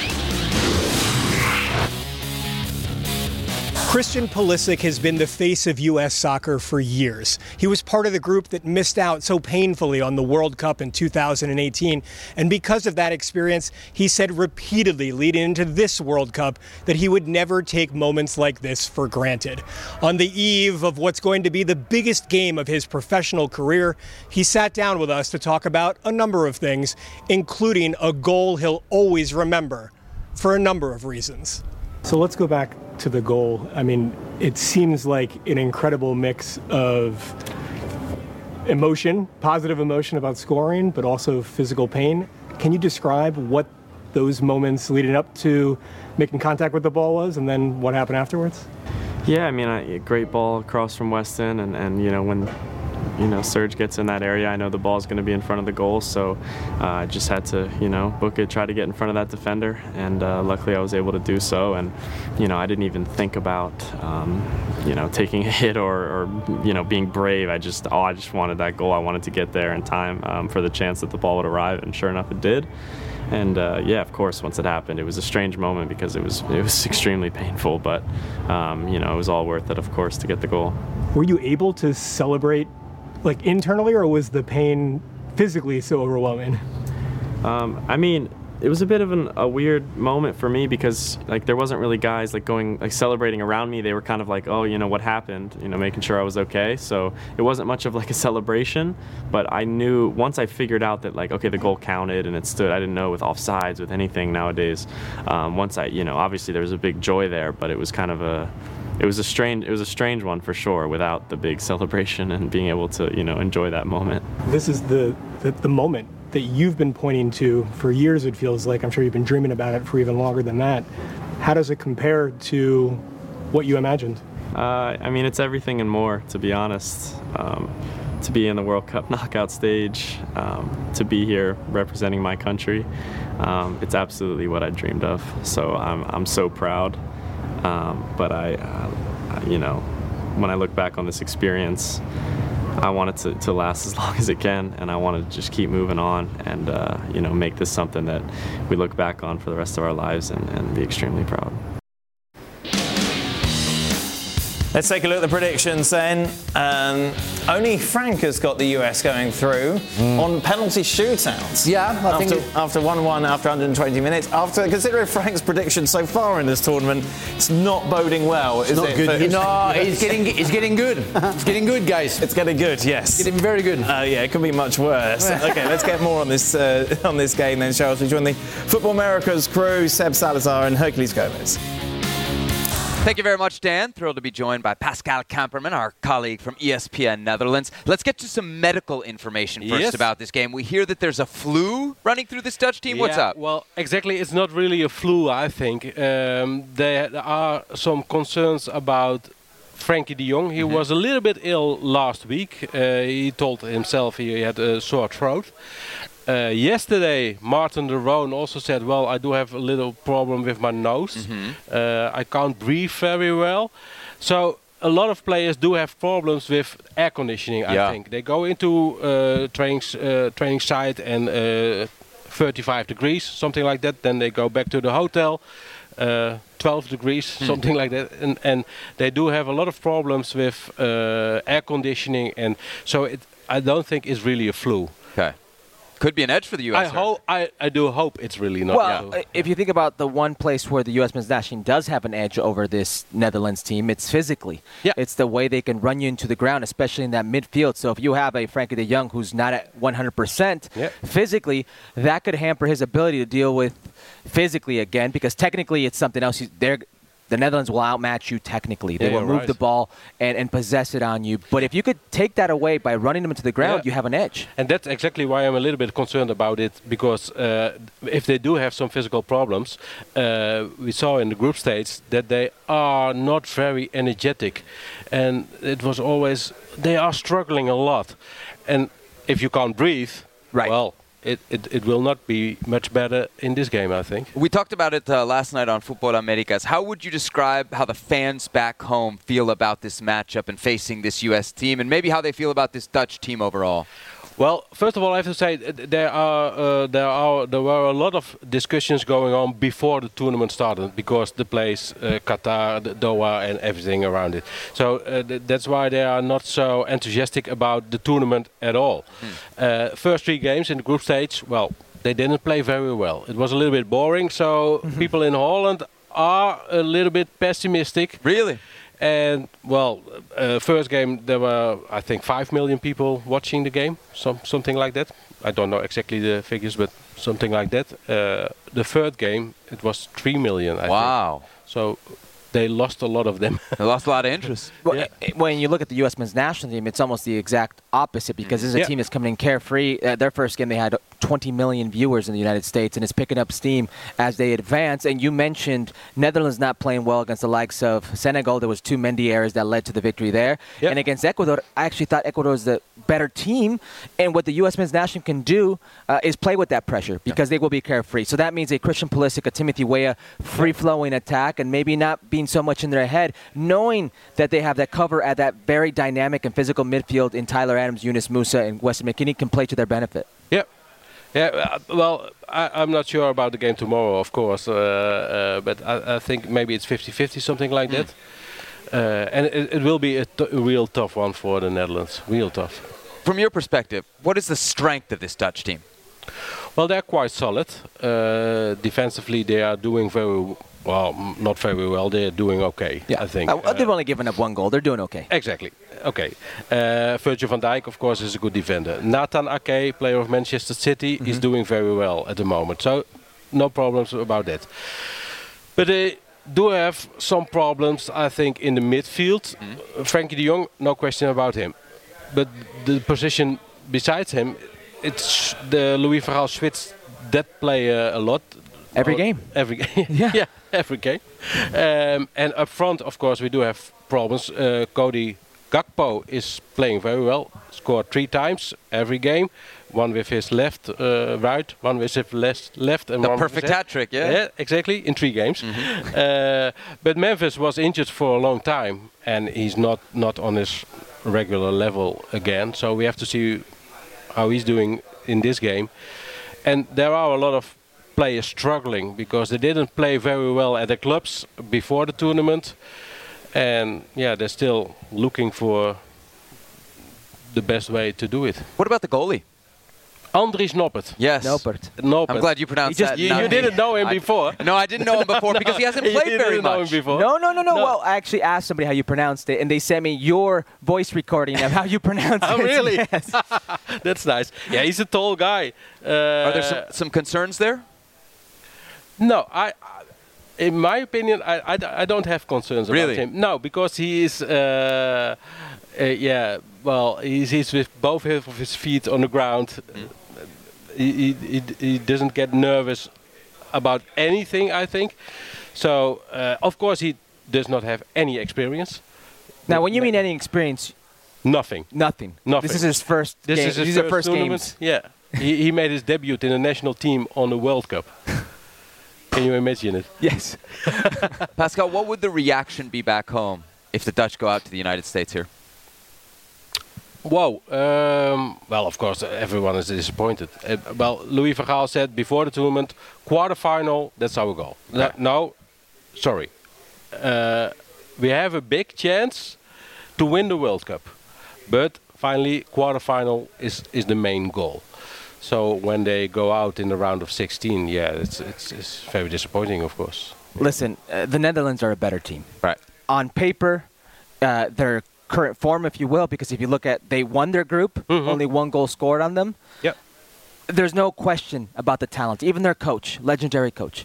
Speaker 13: Christian Pulisic has been the face of U S soccer for years. He was part of the group that missed out so painfully on the World Cup in two thousand eighteen. And because of that experience, he said repeatedly leading into this World Cup that he would never take moments like this for granted. On the eve of what's going to be the biggest game of his professional career, he sat down with us to talk about a number of things, including a goal he'll always remember for a number of reasons. So let's go back to the goal. I mean, it seems like an incredible mix of emotion, positive emotion about scoring, but also physical pain. Can you describe what those moments leading up to making contact with the ball was, and then what happened afterwards?
Speaker 14: Yeah, I mean, a great ball across from Weston, and, and you know, when you know, Serge gets in that area, I know the ball's going to be in front of the goal, so uh, I just had to, you know, book it, try to get in front of that defender, and uh, luckily I was able to do so. And, you know, I didn't even think about, um, you know, taking a hit or, or, you know, being brave. I just, oh, I just wanted that goal. I wanted to get there in time um, for the chance that the ball would arrive, and sure enough, it did. And uh, yeah, of course, once it happened, it was a strange moment because it was it was extremely painful, but um, you know, it was all worth it, of course, to get the goal.
Speaker 13: Were you able to celebrate, like, internally, or was the pain physically so overwhelming?
Speaker 14: Um, I mean, it was a bit of an, a weird moment for me because like there wasn't really guys like going like celebrating around me. They were kind of like, oh, you know, what happened? You know, making sure I was okay. So it wasn't much of like a celebration, but I knew once I figured out that like, okay, the goal counted and it stood. I didn't know with offsides, with anything nowadays. Um, once I, you know, obviously there was a big joy there, but it was kind of a, it was a strange, it was a strange one for sure without the big celebration and being able to, you know, enjoy that moment.
Speaker 13: This is the, the, the moment that you've been pointing to for years, it feels like. I'm sure you've been dreaming about it for even longer than that. How does it compare to what you imagined?
Speaker 14: Uh, I mean, it's everything and more, to be honest. Um, to be in the World Cup knockout stage, um, to be here representing my country, um, it's absolutely what I dreamed of. So I'm, I'm so proud. Um, but I, uh, you know, when I look back on this experience, I want it to, to last as long as it can, and I want to just keep moving on and, uh, you know, make this something that we look back on for the rest of our lives and, and be extremely proud.
Speaker 4: Let's take a look at the predictions then. Um, only Frank has got the U S going through mm. on penalty shootouts.
Speaker 7: Yeah, I
Speaker 4: after,
Speaker 7: think
Speaker 4: after one one after one hundred twenty minutes. After considering Frank's prediction so far in this tournament, it's not boding well,
Speaker 7: it's
Speaker 4: is
Speaker 7: not
Speaker 4: it?
Speaker 7: Good. No, it's getting it's getting good. It's getting good, guys.
Speaker 4: It's getting good, yes.
Speaker 7: It's getting very good.
Speaker 4: Uh, yeah, it could be much worse. Okay, let's get more on this uh, on this game then, Charles. We join the Football Americas crew, Seb Salazar and Hercules Gomez.
Speaker 15: Thank you very much, Dan. Thrilled to be joined by Pascal Kamperman, our colleague from E S P N Netherlands. Let's get to some medical information first
Speaker 16: yes.
Speaker 15: about this game. We hear that there's a flu running through this Dutch team.
Speaker 16: Yeah,
Speaker 15: What's up?
Speaker 16: Well, exactly. It's not really a flu, I think. Um, there are some concerns about Frankie de Jong. He mm-hmm. was a little bit ill last week. Uh, he told himself he had a sore throat. Uh, yesterday, Martin de Roon also said, well, I do have a little problem with my nose. Mm-hmm. uh, I can't breathe very well. So a lot of players do have problems with air conditioning,
Speaker 15: yeah.
Speaker 16: I think. They go into uh, training, uh, training site and uh, thirty-five degrees, something like that. Then they go back to the hotel, uh, twelve degrees, mm. something like that. And, and they do have a lot of problems with uh, air conditioning. And so it, I don't think it's really a flu.
Speaker 15: Okay. Could be an edge for the U S.
Speaker 16: I hope. I, I do hope it's really not.
Speaker 17: Well, yeah. if you think about the one place where the U S men's national team does have an edge over this Netherlands team, it's physically.
Speaker 16: Yeah.
Speaker 17: It's the way they can run you into the ground, especially in that midfield. So if you have a Frankie de Jong who's not at one hundred percent
Speaker 16: yeah.
Speaker 17: physically, that could hamper his ability to deal with physically again, because technically it's something else. They're The Netherlands will outmatch you technically. They
Speaker 16: yeah,
Speaker 17: will move
Speaker 16: right.
Speaker 17: the ball and, and possess it on you. But if you could take that away by running them into the ground,
Speaker 16: yeah.
Speaker 17: you have an edge.
Speaker 16: And that's exactly why I'm a little bit concerned about it, because uh, if they do have some physical problems, uh, we saw in the group stage that they are not very energetic. And it was always, they are struggling a lot. And if you can't breathe,
Speaker 17: right.
Speaker 16: well, It, it, it will not be much better in this game, I think.
Speaker 15: We talked about it uh, last night on Football Americas. How would you describe how the fans back home feel about this matchup and facing this U S team, and maybe how they feel about this Dutch team overall?
Speaker 16: Well, first of all, I have to say there are uh, there are there were a lot of discussions going on before the tournament started, because the place, uh, Qatar, the Doha, and everything around it. So uh, th that's why they are not so enthusiastic about the tournament at all. Hmm. Uh, first three games in the group stage, well, they didn't play very well. It was a little bit boring. So mm-hmm. people in Holland are a little bit pessimistic.
Speaker 15: Really?
Speaker 16: And, well, uh, first game there were, I think, five million people watching the game, some, something like that. I don't know exactly the figures, but something like that. Uh, the third game, it was three million, I
Speaker 15: wow.
Speaker 16: think. Wow. So they lost a lot of them.
Speaker 15: They lost a lot of interest.
Speaker 17: Well,
Speaker 16: yeah.
Speaker 17: When you look at the U S men's national team, it's almost the exact opposite, because this is a
Speaker 16: yeah.
Speaker 17: team that's coming in carefree. Uh, their first game, they had twenty million viewers in the United States, and it's picking up steam as they advance. And you mentioned Netherlands not playing well against the likes of Senegal. There was two Mendy errors that led to the victory there.
Speaker 16: Yep.
Speaker 17: And against Ecuador, I actually thought Ecuador was the better team. And what the U S men's national team can do uh, is play with that pressure, because yeah. they will be carefree. So that means a Christian Pulisic, a Timothy Weah free-flowing attack, and maybe not being so much in their head, knowing that they have that cover at that very dynamic and physical midfield in Tyler Adams, Yunus Musa, and Weston McKennie can play to their benefit.
Speaker 16: Yeah. Yeah, uh, well, I, I'm not sure about the game tomorrow, of course, uh, uh, but I, I think maybe it's fifty fifty, something like mm. that. Uh, and it, it will be a, t a real tough one for the Netherlands, real tough.
Speaker 15: From your perspective, what is the strength of this Dutch team?
Speaker 16: Well, they're quite solid. Uh, defensively, they are doing very well. Not very well. They're doing okay,
Speaker 17: yeah.
Speaker 16: I think.
Speaker 17: Uh, uh, they've only given up one goal. They're doing okay.
Speaker 16: Exactly. Okay. Uh, Virgil van Dijk, of course, is a good defender. Nathan Ake, player of Manchester City, mm-hmm. is doing very well at the moment. So, no problems about that. But they do have some problems, I think, in the midfield. Mm-hmm. Frankie de Jong, no question about him. But the position besides him, it's the Louis van Gaal switched that player a lot.
Speaker 17: Every game.
Speaker 16: Every game. yeah. yeah, every game. Um, and up front, of course, we do have problems. Uh, Cody Gakpo is playing very well. Scored three times every game. One with his left, uh, right. One with his left, left, and
Speaker 15: the
Speaker 16: one
Speaker 15: perfect
Speaker 16: with his
Speaker 15: hat trick. Yeah.
Speaker 16: Yeah, exactly. In three games. Mm-hmm. uh, but Memphis was injured for a long time, and he's not not on his regular level again. So we have to see how he's doing in this game. And there are a lot of players struggling because they didn't play very well at the clubs before the tournament. And yeah, they're still looking for the best way to do it.
Speaker 15: What about the goalie?
Speaker 16: Andries Noppert.
Speaker 15: Yes.
Speaker 17: Noppert.
Speaker 16: Noppert.
Speaker 15: I'm glad you pronounced
Speaker 16: just,
Speaker 15: that.
Speaker 16: You, you didn't know him
Speaker 15: I,
Speaker 16: before.
Speaker 15: No, I didn't know him before
Speaker 16: no,
Speaker 15: because he hasn't played
Speaker 16: you
Speaker 15: very
Speaker 16: didn't know
Speaker 15: much.
Speaker 16: him before.
Speaker 17: No, no, no, no,
Speaker 16: no.
Speaker 17: Well, I actually asked somebody how you pronounced it, and they sent me your voice recording of how you pronounce
Speaker 16: oh,
Speaker 17: it.
Speaker 16: Oh, really?
Speaker 17: Yes.
Speaker 16: That's nice. Yeah, he's a tall guy. Uh,
Speaker 15: Are there some, some concerns there?
Speaker 16: No, I... In my opinion, I, I, I don't have concerns
Speaker 15: really?
Speaker 16: about him. No, because he is, uh, uh, yeah, well, he's, he's with both of his feet on the ground. Mm. He, he, he doesn't get nervous about anything, I think. So, uh, of course, he does not have any experience.
Speaker 17: Now, when you mean any experience?
Speaker 16: Nothing.
Speaker 17: Nothing.
Speaker 16: Nothing.
Speaker 17: This is his first
Speaker 16: This
Speaker 17: game.
Speaker 16: is his
Speaker 17: These
Speaker 16: first,
Speaker 17: are first
Speaker 16: tournament.
Speaker 17: games.
Speaker 16: Yeah. he, he made his debut in the national team on the World Cup. Can you imagine it?
Speaker 17: Yes.
Speaker 15: Pascal, what would the reaction be back home if the Dutch go out to the United States here?
Speaker 16: Whoa. Um, well, of course, everyone is disappointed. Uh, well, Louis van Gaal said before the tournament, quarterfinal, that's our goal.
Speaker 15: Okay.
Speaker 16: No, sorry. Uh, we have a big chance to win the World Cup. But finally, quarterfinal is, is the main goal. So when they go out in the round of sixteen, yeah, it's it's, it's very disappointing, of course.
Speaker 17: Listen, uh, the Netherlands are a better team.
Speaker 15: Right.
Speaker 17: On paper, uh, their current form, if you will, because if you look at, they won their group, mm-hmm. only one goal scored on them.
Speaker 16: Yep.
Speaker 17: There's no question about the talent, even their coach, legendary coach.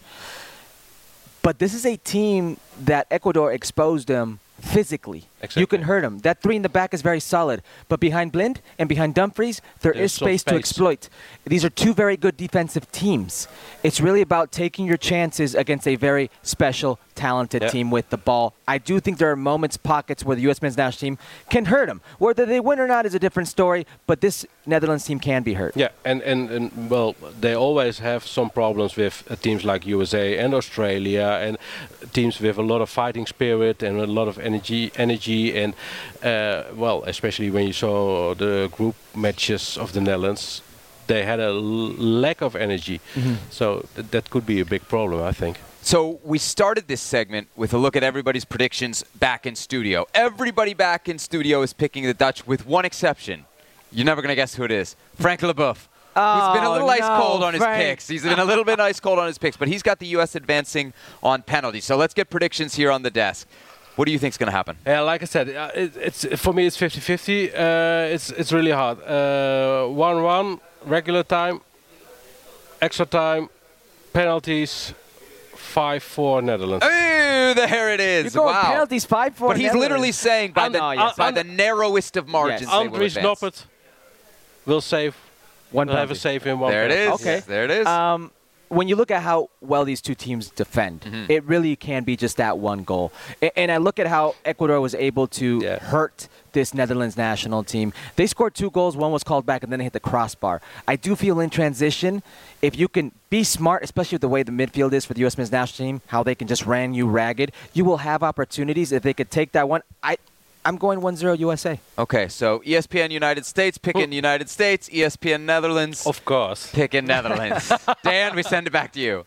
Speaker 17: But this is a team that Ecuador exposed them physically.
Speaker 16: Exactly.
Speaker 17: You can hurt them. That three in the back is very solid. But behind Blind and behind Dumfries, there
Speaker 16: There's
Speaker 17: is space,
Speaker 16: space
Speaker 17: to exploit. These are two very good defensive teams. It's really about taking your chances against a very special, talented
Speaker 16: yep.
Speaker 17: team with the ball. I do think there are moments, pockets where the U S men's national team can hurt them. Whether they win or not is a different story, but this Netherlands team can be hurt.
Speaker 16: Yeah, and, and, and well, they always have some problems with uh, teams like U S A and Australia and teams with a lot of fighting spirit and a lot of energy, energy and, uh, well, especially when you saw the group matches of the Netherlands, they had a l lack of energy. Mm-hmm. So th that could be a big problem, I think.
Speaker 15: So we started this segment with a look at everybody's predictions back in studio. Everybody back in studio is picking the Dutch with one exception. You're never going to guess who it is. Frank Leboeuf.
Speaker 17: Oh,
Speaker 15: Who's been a little
Speaker 17: no,
Speaker 15: ice cold on
Speaker 17: Frank.
Speaker 15: his picks. He's been a little bit ice cold on his picks, but he's got the U S advancing on penalties. So let's get predictions here on the desk. What do you think is going to happen?
Speaker 16: Yeah, like I said, uh, it, it's for me it's fifty fifty. Uh, it's it's really hard. one one, regular time, extra time, penalties, five four Netherlands.
Speaker 15: Oh, there it is.
Speaker 17: You're going
Speaker 15: wow.
Speaker 17: penalties five four
Speaker 15: But he's literally saying by,
Speaker 16: And,
Speaker 15: the,
Speaker 16: uh, yes.
Speaker 15: by
Speaker 16: and,
Speaker 15: the narrowest of margins
Speaker 17: yes.
Speaker 15: they will
Speaker 16: Andries
Speaker 15: advance.
Speaker 16: Noppert will save.
Speaker 17: One
Speaker 16: will have a save in one.
Speaker 15: There it is.
Speaker 17: Okay.
Speaker 15: There it is.
Speaker 17: Um, when you look at how well these two teams defend, mm-hmm. it really can be just that one goal. A- and I look at how Ecuador was able to
Speaker 16: yeah.
Speaker 17: hurt this Netherlands national team. They scored two goals. One was called back, and then they hit the crossbar. I do feel in transition, if you can be smart, especially with the way the midfield is for the U S men's national team, how they can just ran you ragged, you will have opportunities. If they could take that one, I... I'm going one zero U S A.
Speaker 15: Okay, so E S P N United States, picking United States, E S P N Netherlands.
Speaker 16: Of course.
Speaker 15: Picking Netherlands. Dan, we send it back to you.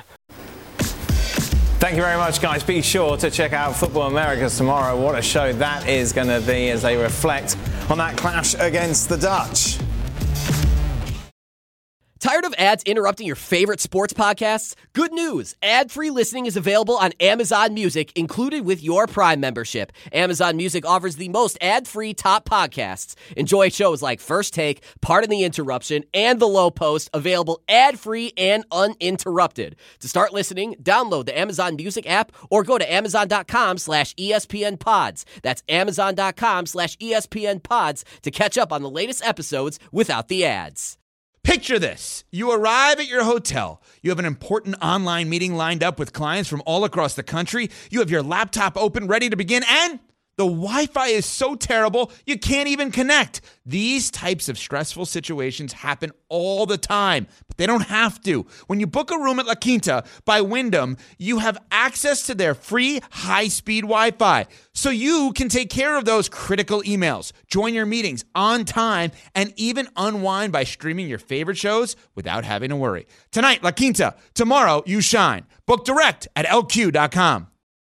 Speaker 4: Thank you very much, guys. Be sure to check out Football Americas tomorrow. What a show that is going to be as they reflect on that clash against the Dutch.
Speaker 18: Tired of ads interrupting your favorite sports podcasts? Good news! Ad-free listening is available on Amazon Music, included with your Prime membership. Amazon Music offers the most ad-free top podcasts. Enjoy shows like First Take, Pardon the Interruption, and The Low Post, available ad-free and uninterrupted. To start listening, download the Amazon Music app or go to amazon.com slash ESPN pods. That's amazon.com slash ESPN pods to catch up on the latest episodes without the ads.
Speaker 19: Picture this. You arrive at your hotel. You have an important online meeting lined up with clients from all across the country. You have your laptop open, ready to begin, and the Wi-Fi is so terrible, you can't even connect. These types of stressful situations happen all the time, but they don't have to. When you book a room at La Quinta by Wyndham, you have access to their free high-speed Wi-Fi, so you can take care of those critical emails, join your meetings on time, and even unwind by streaming your favorite shows without having to worry. Tonight, La Quinta. Tomorrow, you shine. Book direct at L Q dot com.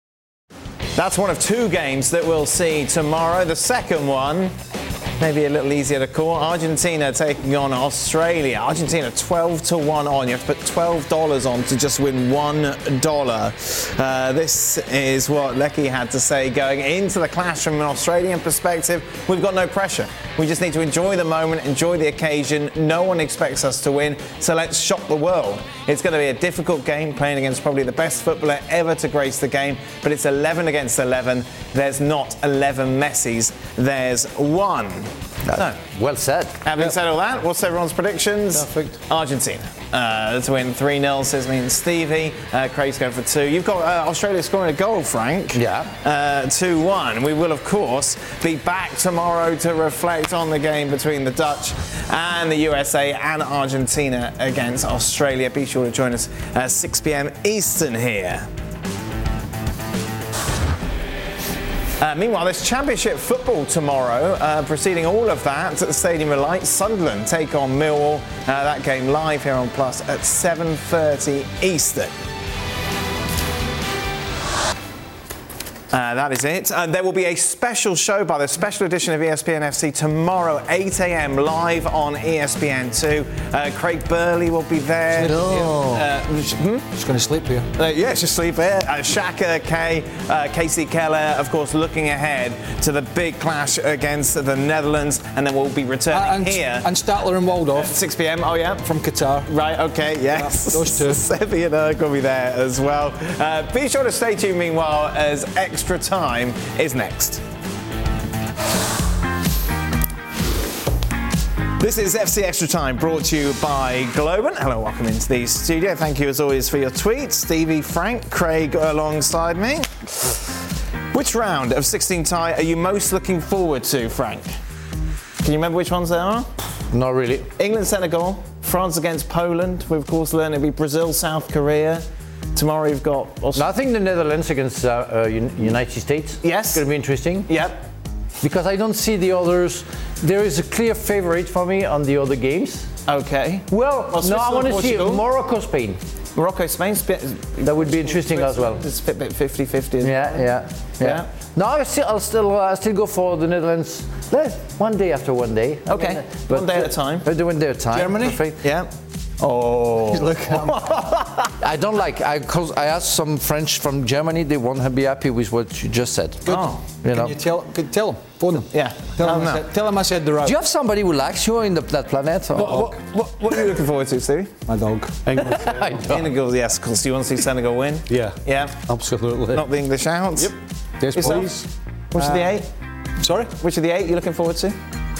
Speaker 4: That's one of two games that we'll see tomorrow. The second one, maybe a little easier to call. Argentina taking on Australia. Argentina twelve to one on. You have to put twelve dollars on to just win one dollar. Uh, this is what Lecky had to say going into the clash from an Australian perspective. We've got no pressure. We just need to enjoy the moment, enjoy the occasion. No one expects us to win, so let's shock the world. It's going to be a difficult game, playing against probably the best footballer ever to grace the game, but it's eleven against eleven. There's not eleven Messis, there's one. So,
Speaker 7: well said.
Speaker 4: Having
Speaker 7: yep.
Speaker 4: said all that, what's everyone's predictions?
Speaker 6: Perfect.
Speaker 4: Argentina uh, to win three nil, says me and Stevie. Uh, Craig's going for two. You've got uh, Australia scoring a goal, Frank.
Speaker 7: Yeah.
Speaker 4: Uh, two one. We will, of course, be back tomorrow to reflect on the game between the Dutch and the U S A and Argentina against Australia. Be sure to join us at six p.m. Eastern here. Uh, meanwhile, there's Championship football tomorrow. Uh, preceding all of that at the Stadium of Light, Sunderland take on Millwall. Uh, that game live here on Plus at seven thirty Eastern. Uh, that is it. Uh, there will be a special show by the special edition of E S P N F C tomorrow, eight a.m. live on E S P N two. Uh, Craig Burley will be there.
Speaker 6: No.
Speaker 4: Uh, hmm?
Speaker 6: Just going to sleep here.
Speaker 4: Uh, yeah, just sleep here. Uh, Shaka, Kay, uh, Casey Keller, of course, looking ahead to the big clash against the Netherlands, and then we'll be returning
Speaker 6: uh, and,
Speaker 4: here.
Speaker 6: And Statler and Waldorf.
Speaker 4: six p.m. Oh, yeah.
Speaker 6: From Qatar.
Speaker 4: Right, okay, yes.
Speaker 6: Yeah, those two.
Speaker 4: Sebi and Erg will be there as well. Uh, be sure to stay tuned, meanwhile, as Extra Time is next. This is F C Extra Time, brought to you by Globant. Hello, welcome into the studio. Thank you, as always, for your tweets. Stevie, Frank, Craig alongside me. Which round of sixteen tie are you most looking forward to, Frank? Can you remember which ones they are?
Speaker 7: Not really.
Speaker 4: England, Senegal, France against Poland. We, of course, learned it'll be Brazil, South Korea. Tomorrow you've got...
Speaker 7: No, I think the Netherlands against uh, uh, United States.
Speaker 4: Yes.
Speaker 7: It's going to be interesting.
Speaker 4: Yep.
Speaker 7: Because I don't see the others. There is a clear favorite for me on the other games.
Speaker 4: Okay.
Speaker 7: Well,
Speaker 4: well
Speaker 7: no, I want to see
Speaker 4: Portugal.
Speaker 7: Morocco, Spain.
Speaker 4: Morocco, Spain. Sp-
Speaker 7: that would be interesting as well.
Speaker 4: It's a bit fifty-fifty.
Speaker 7: Yeah, yeah, yeah, yeah. No, I'll still, I'll still, uh, still go for the Netherlands. One day after one day.
Speaker 4: Okay.
Speaker 7: I mean, but,
Speaker 4: one day at a time.
Speaker 7: Uh, one day at a time.
Speaker 6: Germany.
Speaker 7: Perfect.
Speaker 4: Yeah. Oh.
Speaker 6: Look.
Speaker 7: I don't like. I cause I asked some French from Germany. They won't be happy with what you just said.
Speaker 6: Good.
Speaker 4: Oh.
Speaker 6: Can
Speaker 7: You know.
Speaker 6: you tell? Could tell them. Phone them.
Speaker 4: Yeah.
Speaker 6: Tell,
Speaker 4: no,
Speaker 6: them
Speaker 4: no.
Speaker 6: I said, tell them I said the right.
Speaker 7: Do you have somebody who likes you in the, that planet? Or?
Speaker 4: What, what, what, what are you looking forward to, Stevie?
Speaker 6: My dog.
Speaker 4: Senegal, yes, of course. Do you want to see Senegal win?
Speaker 8: Yeah.
Speaker 4: Yeah.
Speaker 8: Absolutely.
Speaker 4: Not the English out?
Speaker 8: Yep. Yes,
Speaker 4: Yourself?
Speaker 8: please.
Speaker 4: Which
Speaker 6: Uh,
Speaker 4: of the eight?
Speaker 6: Sorry?
Speaker 4: Which of the eight are you looking forward to?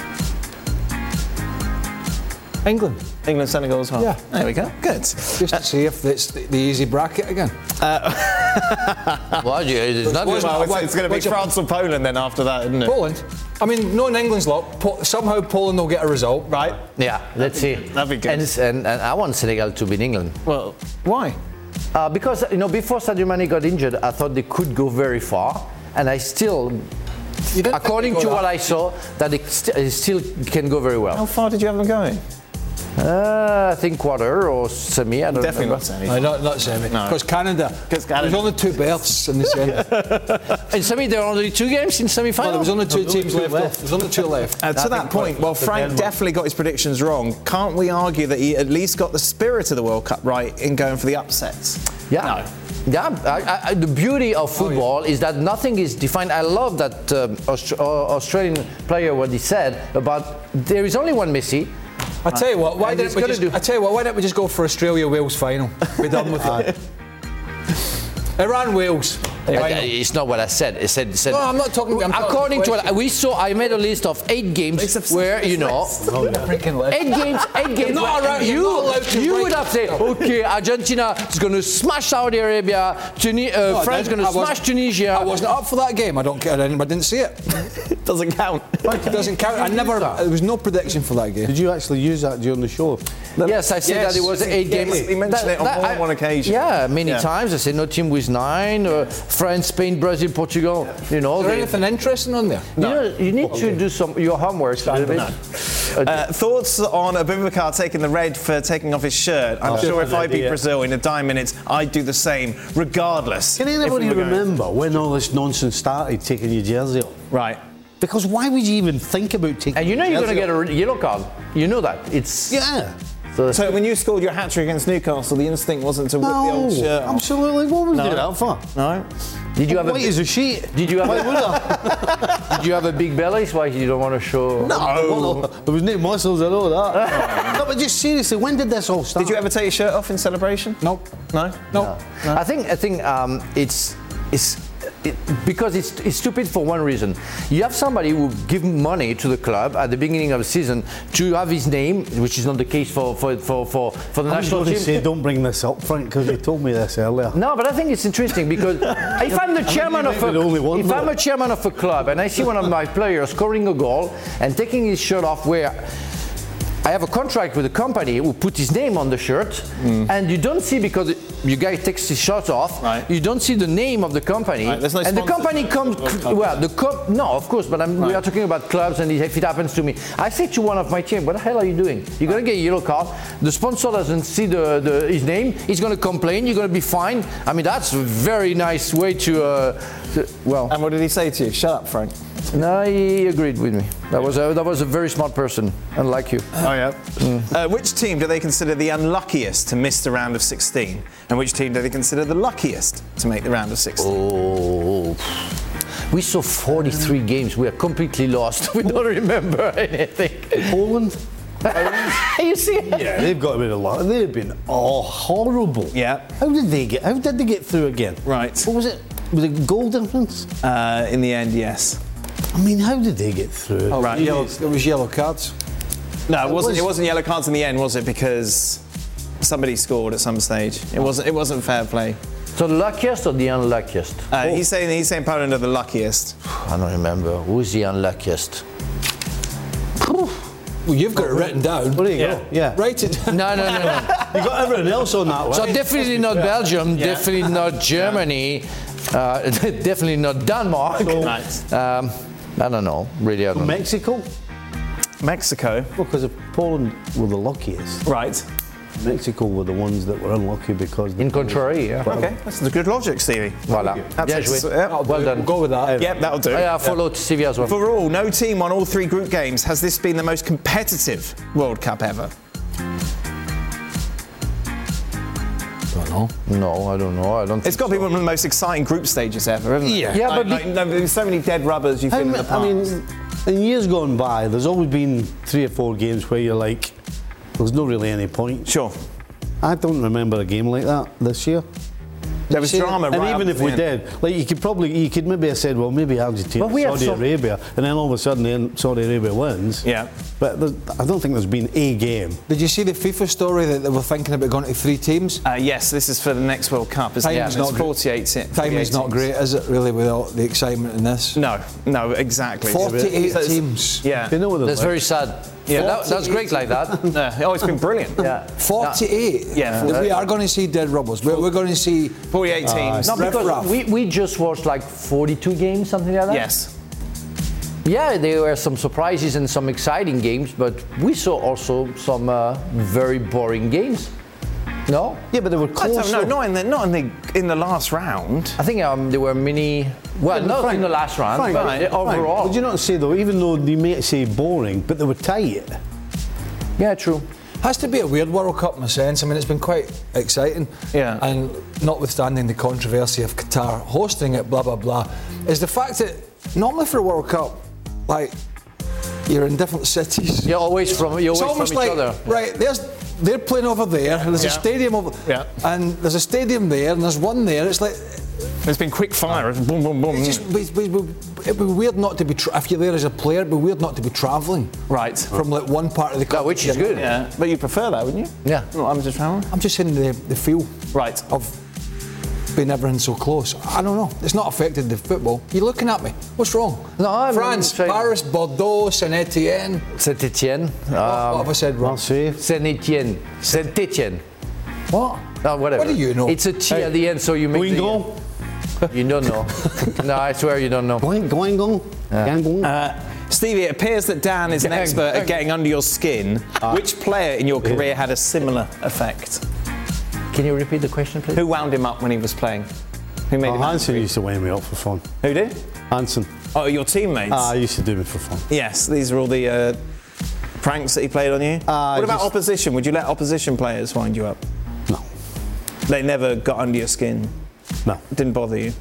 Speaker 6: England.
Speaker 4: England, Senegal as well.
Speaker 6: Yeah.
Speaker 4: There we go. Good.
Speaker 6: Just to see if it's the, the easy bracket again.
Speaker 4: Uh,
Speaker 7: well, yeah, it's not
Speaker 4: well,
Speaker 6: Well,
Speaker 4: it's, it's going to be
Speaker 6: what's
Speaker 4: France or Poland then after that, isn't it?
Speaker 6: Poland. I mean, knowing England's lot, po- somehow Poland will get a result.
Speaker 4: Right.
Speaker 7: Yeah, let's see.
Speaker 4: That'd be good.
Speaker 7: And, and, and I want Senegal to beat England.
Speaker 4: Well, why?
Speaker 7: Uh, because, you know, before Sadio Mane got injured, I thought they could go very far. And I still, according to what I saw, that it, st- it still can go very well.
Speaker 4: How far did you have them going?
Speaker 7: Uh, I think quarter or semi. I don't
Speaker 4: Definitely
Speaker 7: remember.
Speaker 4: not semi.
Speaker 6: No, not, not semi.
Speaker 4: No.
Speaker 6: Because Canada,
Speaker 4: Canada.
Speaker 6: there's only two berths in the semi.
Speaker 7: In semi, there are only two games in semi-final.
Speaker 6: No, there was only two
Speaker 8: No,
Speaker 6: teams
Speaker 8: two
Speaker 6: left.
Speaker 8: left.
Speaker 6: There's only two left.
Speaker 4: Uh, to that point, well, Frank definitely got his predictions wrong. Can't we argue that he at least got the spirit of the World Cup right in going for the upsets?
Speaker 7: Yeah.
Speaker 4: No.
Speaker 7: Yeah, I, I, the beauty of football oh, yeah. is that nothing is defined. I love that um, Aust- uh, Australian player, what he said about there is only one Messi.
Speaker 6: I tell you what, why
Speaker 7: And
Speaker 6: didn't
Speaker 7: he's
Speaker 6: we
Speaker 7: gonna
Speaker 6: just?
Speaker 7: do-
Speaker 6: I tell you what, why don't we just go for Australia Wales final? Be done with it. Iran Wales.
Speaker 7: Uh, It's not what I said. I said, said
Speaker 6: No, I'm not talking. I'm
Speaker 7: according to
Speaker 6: talking
Speaker 7: what we saw, I made a list of eight games where you know, eight games, eight games.
Speaker 6: You're not
Speaker 7: where
Speaker 6: allowed- you're
Speaker 7: you
Speaker 6: not allowed to
Speaker 7: you
Speaker 6: write
Speaker 7: would have said, okay, Argentina is going to smash Saudi Arabia, Tuni- uh,
Speaker 6: No,
Speaker 7: France is going to
Speaker 6: I wasn't-
Speaker 7: smash Tunisia.
Speaker 6: I wasn't up for that game. I don't care. I didn't, I didn't see it.
Speaker 4: It doesn't count.
Speaker 6: It doesn't count. I never. There was no prediction for that game.
Speaker 8: Did you actually use that during the show?
Speaker 7: Yes, I said
Speaker 4: Yes.
Speaker 7: that it was eight
Speaker 4: Yes,
Speaker 7: games.
Speaker 4: he mentioned it on more than one occasion.
Speaker 7: Yeah, many
Speaker 4: Yeah.
Speaker 7: times. I said no team with nine. Uh, France, Spain, Brazil, Portugal. You know.
Speaker 6: Is there
Speaker 7: they-
Speaker 6: anything interesting on there?
Speaker 7: You know, you need to do some your homework a little bit.
Speaker 4: Uh, thoughts on Abubakar taking the red for taking off his shirt? I'm
Speaker 8: Oh,
Speaker 4: sure if I beat
Speaker 8: idea.
Speaker 4: Brazil in a dime minutes, I'd do the same, regardless.
Speaker 8: Can
Speaker 4: if we
Speaker 8: anybody
Speaker 4: were going-
Speaker 8: remember when all this nonsense started, taking your jersey off?
Speaker 4: Right.
Speaker 8: Because why would you even think about taking
Speaker 7: And you know
Speaker 8: your
Speaker 7: you're going to
Speaker 8: jersey
Speaker 7: get a yellow card. You know that. It's
Speaker 8: Yeah.
Speaker 7: So,
Speaker 4: So when you scored your hat trick against Newcastle, the instinct wasn't to whip the old shirt off?
Speaker 8: absolutely. What would you
Speaker 4: No.
Speaker 8: do that for?
Speaker 4: No.
Speaker 7: did you have a
Speaker 8: White
Speaker 7: big-
Speaker 8: as a sheet.
Speaker 7: Did you have
Speaker 8: Why
Speaker 7: a,
Speaker 8: would I?
Speaker 7: did you have a big belly? So why you don't want to show?
Speaker 8: No. There was no muscles, I know that. No, but just seriously, when did this all start?
Speaker 4: Did you ever take your shirt off in celebration?
Speaker 6: No.
Speaker 4: No?
Speaker 6: No.
Speaker 7: I think I think um, it's it's it, because it's, it's stupid for one reason. You have somebody who give money to the club at the beginning of the season to have his name, which is not the case for for for for, for the
Speaker 8: I was
Speaker 7: national
Speaker 8: going
Speaker 7: team.
Speaker 8: to say, don't bring this up, Frank, because you told me this earlier.
Speaker 7: No, but I think it's interesting because if I'm the chairman
Speaker 8: you
Speaker 7: of
Speaker 8: might be the only
Speaker 7: a,
Speaker 8: one,
Speaker 7: if
Speaker 8: though.
Speaker 7: I'm a chairman of a club and I see one of my players scoring a goal and taking his shirt off, where I have a contract with a company who put his name on the shirt, and you don't see because you guy takes his shirt off.
Speaker 4: Right.
Speaker 7: You don't see the name of the company,
Speaker 4: Right, there's no
Speaker 7: and the
Speaker 4: sponsor
Speaker 7: company
Speaker 4: for
Speaker 7: comes.
Speaker 4: the World Cup.
Speaker 7: Well, the co- no, of course, but I'm, we
Speaker 4: Right.
Speaker 7: are talking about clubs, and if it happens to me, I say to one of my team, "What the hell are you doing? You're gonna get a yellow card. The sponsor doesn't see the, the his name. He's gonna complain. You're gonna be fined. I mean, that's a very nice way to. Uh, to well,
Speaker 4: And what did he say to you? Shut up, Frank.
Speaker 7: no, he agreed with me. That was a, that was a very smart person, unlike you.
Speaker 4: Oh, yeah. Uh, which team do they consider the unluckiest to miss the round of sixteen? And which team do they consider the luckiest to make the round of sixteen?
Speaker 7: Oh, we saw forty-three games. We are completely lost. We don't remember anything.
Speaker 8: Poland?
Speaker 7: You see?
Speaker 8: Yeah, they've got to be the lot. They've been oh horrible.
Speaker 4: Yeah.
Speaker 8: How did they get? How did they get through again?
Speaker 4: Right.
Speaker 8: What was it? Was it goal difference?
Speaker 4: Uh, in the end, yes.
Speaker 8: I mean, how did they get through?
Speaker 6: Oh,
Speaker 4: Right.
Speaker 6: Yellow, it was yellow cards.
Speaker 4: No, it wasn't.
Speaker 8: was-
Speaker 4: It wasn't yellow cards in the end, was it? Because somebody scored at some stage. It wasn't. It wasn't fair play.
Speaker 7: So the luckiest or the unluckiest?
Speaker 4: Uh, He's saying he's saying Poland are the luckiest.
Speaker 7: I don't remember. Who's the unluckiest?
Speaker 6: Well, you've got it written down.
Speaker 8: There you
Speaker 4: Yeah.
Speaker 8: go. Yeah.
Speaker 6: Write it.
Speaker 7: No, no, no, no.
Speaker 8: You got everything else on that one.
Speaker 7: So definitely not Belgium.
Speaker 4: Yeah.
Speaker 7: Definitely not Germany. Uh, definitely not Denmark.
Speaker 4: Right.
Speaker 7: Um, I don't know. Really, I don't know.
Speaker 8: Mexico?
Speaker 4: Mexico.
Speaker 8: Well, because Poland were the luckiest.
Speaker 4: Right.
Speaker 8: Mexico were the ones that were unlucky because.
Speaker 7: In contrary, yeah.
Speaker 4: Okay, that's a good logic, Stevie.
Speaker 7: Voilà.
Speaker 4: That's
Speaker 7: Bien
Speaker 4: it.
Speaker 7: joué.
Speaker 4: Yeah.
Speaker 7: Well done.
Speaker 6: We'll go with that.
Speaker 4: Yep, that'll do.
Speaker 7: I followed Stevie as well.
Speaker 4: For all, no team won all three group games. Has this been the most competitive World Cup ever?
Speaker 6: Don't know.
Speaker 7: No, I don't know. I don't.
Speaker 4: It's got to be one of the most exciting group stages ever, hasn't it?
Speaker 8: Yeah.
Speaker 7: Yeah,
Speaker 4: Like-
Speaker 7: but
Speaker 4: like, no, there's so many dead rubbers you've
Speaker 8: How
Speaker 4: been in
Speaker 8: ma-
Speaker 4: the past.
Speaker 8: I mean, in years gone by, there's always been three or four games where you're like, there's not really any point.
Speaker 4: sure.
Speaker 8: I don't remember a game like that this year.
Speaker 4: There was
Speaker 8: See,
Speaker 4: drama
Speaker 8: and
Speaker 4: right
Speaker 8: even
Speaker 4: up
Speaker 8: if
Speaker 4: to
Speaker 8: we
Speaker 4: the end.
Speaker 8: did, like you could probably, you could maybe have said, well, maybe Argentina,
Speaker 7: But we have
Speaker 8: Saudi
Speaker 7: some-
Speaker 8: Arabia, and then all of a sudden, then Saudi Arabia wins.
Speaker 4: Yeah.
Speaker 8: But there's- I don't think there's been a game.
Speaker 6: Did you see the FIFA story that they were thinking about going to three teams?
Speaker 4: Uh, yes, this is for the next World Cup, isn't it?
Speaker 6: Timing's
Speaker 4: And
Speaker 6: not
Speaker 4: it's
Speaker 6: great.
Speaker 4: forty-eight. ti-
Speaker 6: Timing's
Speaker 4: forty-eight
Speaker 6: not
Speaker 4: teams.
Speaker 6: great, is it, really, with all the excitement in this?
Speaker 4: No, no, exactly.
Speaker 6: forty-eight
Speaker 4: So it's-
Speaker 6: teams.
Speaker 4: Yeah.
Speaker 8: They know what they're
Speaker 7: That's
Speaker 8: like.
Speaker 7: very sad.
Speaker 4: Yeah.
Speaker 7: That, that's great like that.
Speaker 4: Yeah. Oh, it's been brilliant.
Speaker 7: Yeah.
Speaker 6: forty-eight?
Speaker 4: Yeah.
Speaker 6: We are going to see dead rubbers. We're, we're going to see...
Speaker 4: forty-eight teams.
Speaker 7: No,
Speaker 6: Riff
Speaker 7: because
Speaker 6: raff.
Speaker 7: we, we just watched like forty-two games, something like that.
Speaker 4: Yes.
Speaker 7: You Yeah, there were some surprises and some exciting games, but we saw also some uh, very boring games. No?
Speaker 8: Yeah, but they were close.
Speaker 4: No, not in the not in the in the last round.
Speaker 7: I think um, there were many. Well,
Speaker 8: Yeah,
Speaker 7: not
Speaker 8: Frank,
Speaker 7: in the last round,
Speaker 8: Frank,
Speaker 7: but
Speaker 8: Frank,
Speaker 7: overall.
Speaker 8: Would you not say though, even though they may say boring, but they were tight?
Speaker 7: Yeah, true.
Speaker 6: Has to be a weird World Cup in a sense. I mean, it's been quite exciting.
Speaker 4: Yeah.
Speaker 6: And notwithstanding the controversy of Qatar hosting it, blah blah blah, is the fact that normally for a World Cup, like you're in different cities.
Speaker 7: You're always from you're
Speaker 6: It's
Speaker 7: always
Speaker 6: almost
Speaker 7: from each
Speaker 6: like
Speaker 7: other.
Speaker 6: right. There's they're playing over there. And there's
Speaker 4: Yeah.
Speaker 6: a stadium over.
Speaker 4: Yeah.
Speaker 6: And there's a stadium there, and there's one there. It's like.
Speaker 4: There's been quick fire. Boom, boom, boom.
Speaker 6: It's just, it'd be, it'd be weird not to be, tra- if you're there as a player, it'd be weird not to be travelling.
Speaker 4: Right.
Speaker 6: From like one part of the country.
Speaker 7: which is good.
Speaker 4: Yeah, but you prefer that, wouldn't you?
Speaker 7: Yeah.
Speaker 4: Not I'm just travelling.
Speaker 6: I'm just saying the, the feel
Speaker 4: Right.
Speaker 6: of being everything so close. I don't know. It's not affected the football. You're looking at me. What's wrong?
Speaker 7: No, I'm
Speaker 6: France,
Speaker 7: saying-
Speaker 6: Paris, Bordeaux, Saint Etienne.
Speaker 7: Saint Etienne.
Speaker 6: what, what have I said wrong?
Speaker 7: Saint Etienne. Saint Etienne.
Speaker 6: What?
Speaker 7: No, whatever.
Speaker 6: What do you know?
Speaker 7: It's a T at the end, so you make the
Speaker 8: Guingamp?
Speaker 7: You don't know. No, I swear you don't know.
Speaker 8: Guingamp? Guingamp?
Speaker 4: Uh, Stevie, it appears that Dan is an
Speaker 7: Gang,
Speaker 4: expert
Speaker 7: gang.
Speaker 4: at getting under your skin. Which player in your career had a similar effect?
Speaker 7: Can you repeat the question, please?
Speaker 4: Who wound him up when he was playing? Who made
Speaker 8: Oh,
Speaker 4: him
Speaker 8: Hansen
Speaker 4: angry?
Speaker 8: used to wind me up for fun.
Speaker 4: Who did?
Speaker 8: Hansen.
Speaker 4: Oh, your teammates?
Speaker 8: Ah, he used to do me for fun.
Speaker 4: Yes, these are all the uh, pranks that he played on you.
Speaker 8: Ah,
Speaker 4: what about
Speaker 8: just-
Speaker 4: opposition? Would you let opposition players wind you up?
Speaker 8: No.
Speaker 4: They never got under your skin?
Speaker 8: No.
Speaker 4: Didn't bother you?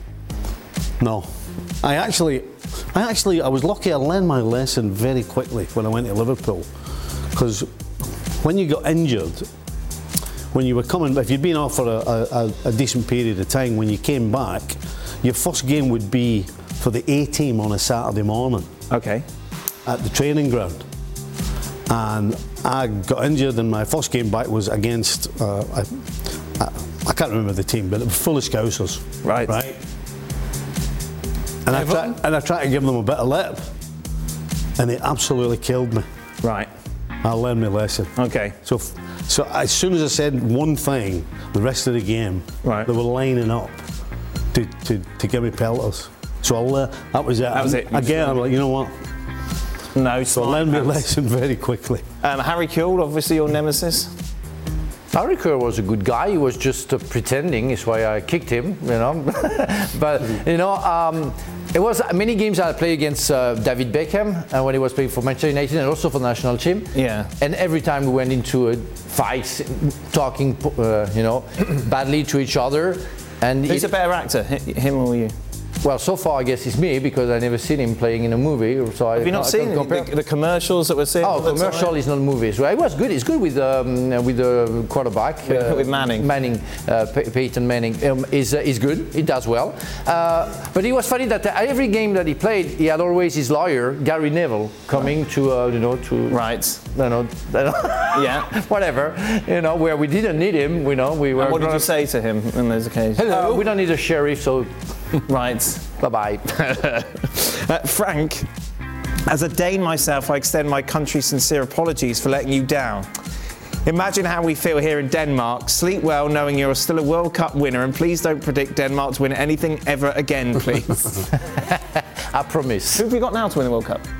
Speaker 8: No. I actually, I actually, I was lucky I learned my lesson very quickly when I went to Liverpool. Because when you got injured, when you were coming, if you'd been off for a, a, a decent period of time, when you came back, your first game would be for the A team on a Saturday morning.
Speaker 4: Okay.
Speaker 8: At the training ground. And I got injured, and my first game back was against, uh, I, I, I can't remember the team, but it was full of Scousers.
Speaker 4: Right.
Speaker 8: Right. And I, try, and I tried to give them a bit of lip, and they absolutely killed me.
Speaker 4: Right.
Speaker 8: I learned my lesson.
Speaker 4: Okay.
Speaker 8: So, f- so as soon as I said one thing, the rest of the game,
Speaker 4: Right.
Speaker 8: they were lining up to, to, to give me pelters. So I le- that was it.
Speaker 4: That was it. You
Speaker 8: Again,
Speaker 4: just-
Speaker 8: I'm like, you know what?
Speaker 4: No,
Speaker 8: So I learned my lesson very quickly.
Speaker 4: Um, Harry Kewell, obviously your nemesis.
Speaker 7: Harry Kewell was a good guy. He was just uh, pretending. Is why I kicked him, you know. But you know, um, it was many games I played against uh, David Beckham, and when he was playing for Manchester United and also for the national team.
Speaker 4: Yeah.
Speaker 7: And every time we went into a fight, talking, uh, you know, badly to each other. And
Speaker 4: Who's
Speaker 7: it-
Speaker 4: a better actor, hi- him or you?
Speaker 7: Well, so far I guess it's me because I never seen him playing in a movie. So I
Speaker 4: Have you not
Speaker 7: I
Speaker 4: seen
Speaker 7: can't
Speaker 4: the,
Speaker 7: compare.
Speaker 4: the, the commercials that we're seeing?
Speaker 7: Oh,
Speaker 4: all the
Speaker 7: commercial
Speaker 4: time?
Speaker 7: is not movies. Well, it was good. It's good with um, with the quarterback
Speaker 4: With-
Speaker 7: uh,
Speaker 4: with Manning.
Speaker 7: Manning, uh, Pey- Peyton Manning um, is uh, is good. He does well. Uh, but it was funny that every game that he played, he had always his lawyer Gary Neville coming to uh, you know to
Speaker 4: right.
Speaker 7: You know,
Speaker 4: yeah,
Speaker 7: whatever. You know, where we didn't need him. You know, we were.
Speaker 4: And what did
Speaker 7: gonna-
Speaker 4: you say to him on those occasions?
Speaker 7: Uh, we don't need a sheriff, so
Speaker 4: right.
Speaker 7: Bye bye.
Speaker 4: uh, Frank, as a Dane myself, I extend my country's sincere apologies for letting you down. Imagine how we feel here in Denmark. Sleep well knowing you're still a World Cup winner, and please don't predict Denmark to win anything ever again, please.
Speaker 7: I promise.
Speaker 4: Who have we got now to win the World Cup?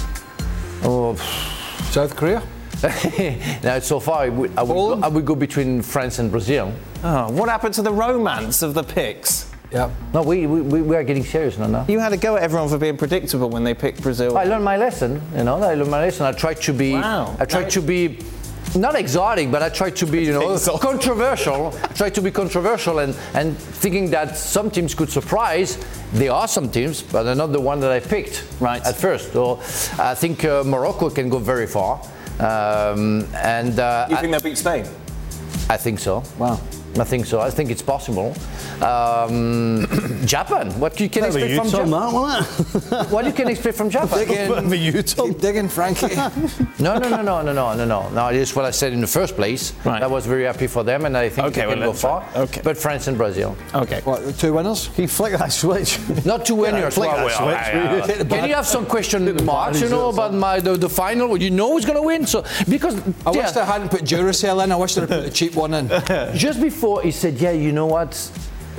Speaker 7: Oh,
Speaker 6: South Korea.
Speaker 7: Now, so far, I would, I, would go, I would go between France and Brazil.
Speaker 4: Oh, what happened to the romance of the picks?
Speaker 6: Yeah.
Speaker 7: No, we, we, we are getting serious now. now.
Speaker 4: You had a go at everyone for being predictable when they picked Brazil.
Speaker 7: I learned my lesson, you know, I learned my lesson. I tried to be,
Speaker 4: Wow.
Speaker 7: I tried to be, not exotic, but I tried to be, you know,
Speaker 4: Exotic.
Speaker 7: controversial. I tried to be controversial and, and thinking that some teams could surprise. There are some teams, but they're not the one that I picked
Speaker 4: right.
Speaker 7: at first. So I think uh, Morocco can go very far. Um, and uh,
Speaker 4: You think they'll beat Spain?
Speaker 7: I think so.
Speaker 4: Wow.
Speaker 7: I think so. I think it's possible. Um, Japan. What you can
Speaker 8: Bit of a
Speaker 7: expect from
Speaker 8: U-turn,
Speaker 7: Japan?
Speaker 8: that, wasn't it?
Speaker 7: What you can expect from Japan?
Speaker 8: Bit of a U-turn.
Speaker 6: Keep digging, Frankie.
Speaker 7: No, no, no, no, no, no, no, no. No, it is what I said in the first place.
Speaker 4: Right.
Speaker 7: I was very happy for them, and I think
Speaker 4: Okay,
Speaker 7: they
Speaker 4: well,
Speaker 7: can go
Speaker 4: let's-
Speaker 7: far.
Speaker 4: okay.
Speaker 7: But France and Brazil.
Speaker 4: Okay.
Speaker 6: What, the two winners?
Speaker 8: He flicked that switch.
Speaker 7: Not two winners.
Speaker 8: Flick
Speaker 7: Well,
Speaker 8: that
Speaker 7: well,
Speaker 8: switch.
Speaker 7: yeah, yeah. Can you have some question marks, you know, about my the, the final? You know who's going to win? So because
Speaker 6: I
Speaker 7: yeah,
Speaker 6: wish they hadn't put Duracell in. I wish they'd put the cheap one in.
Speaker 7: just before he said, yeah, you know what?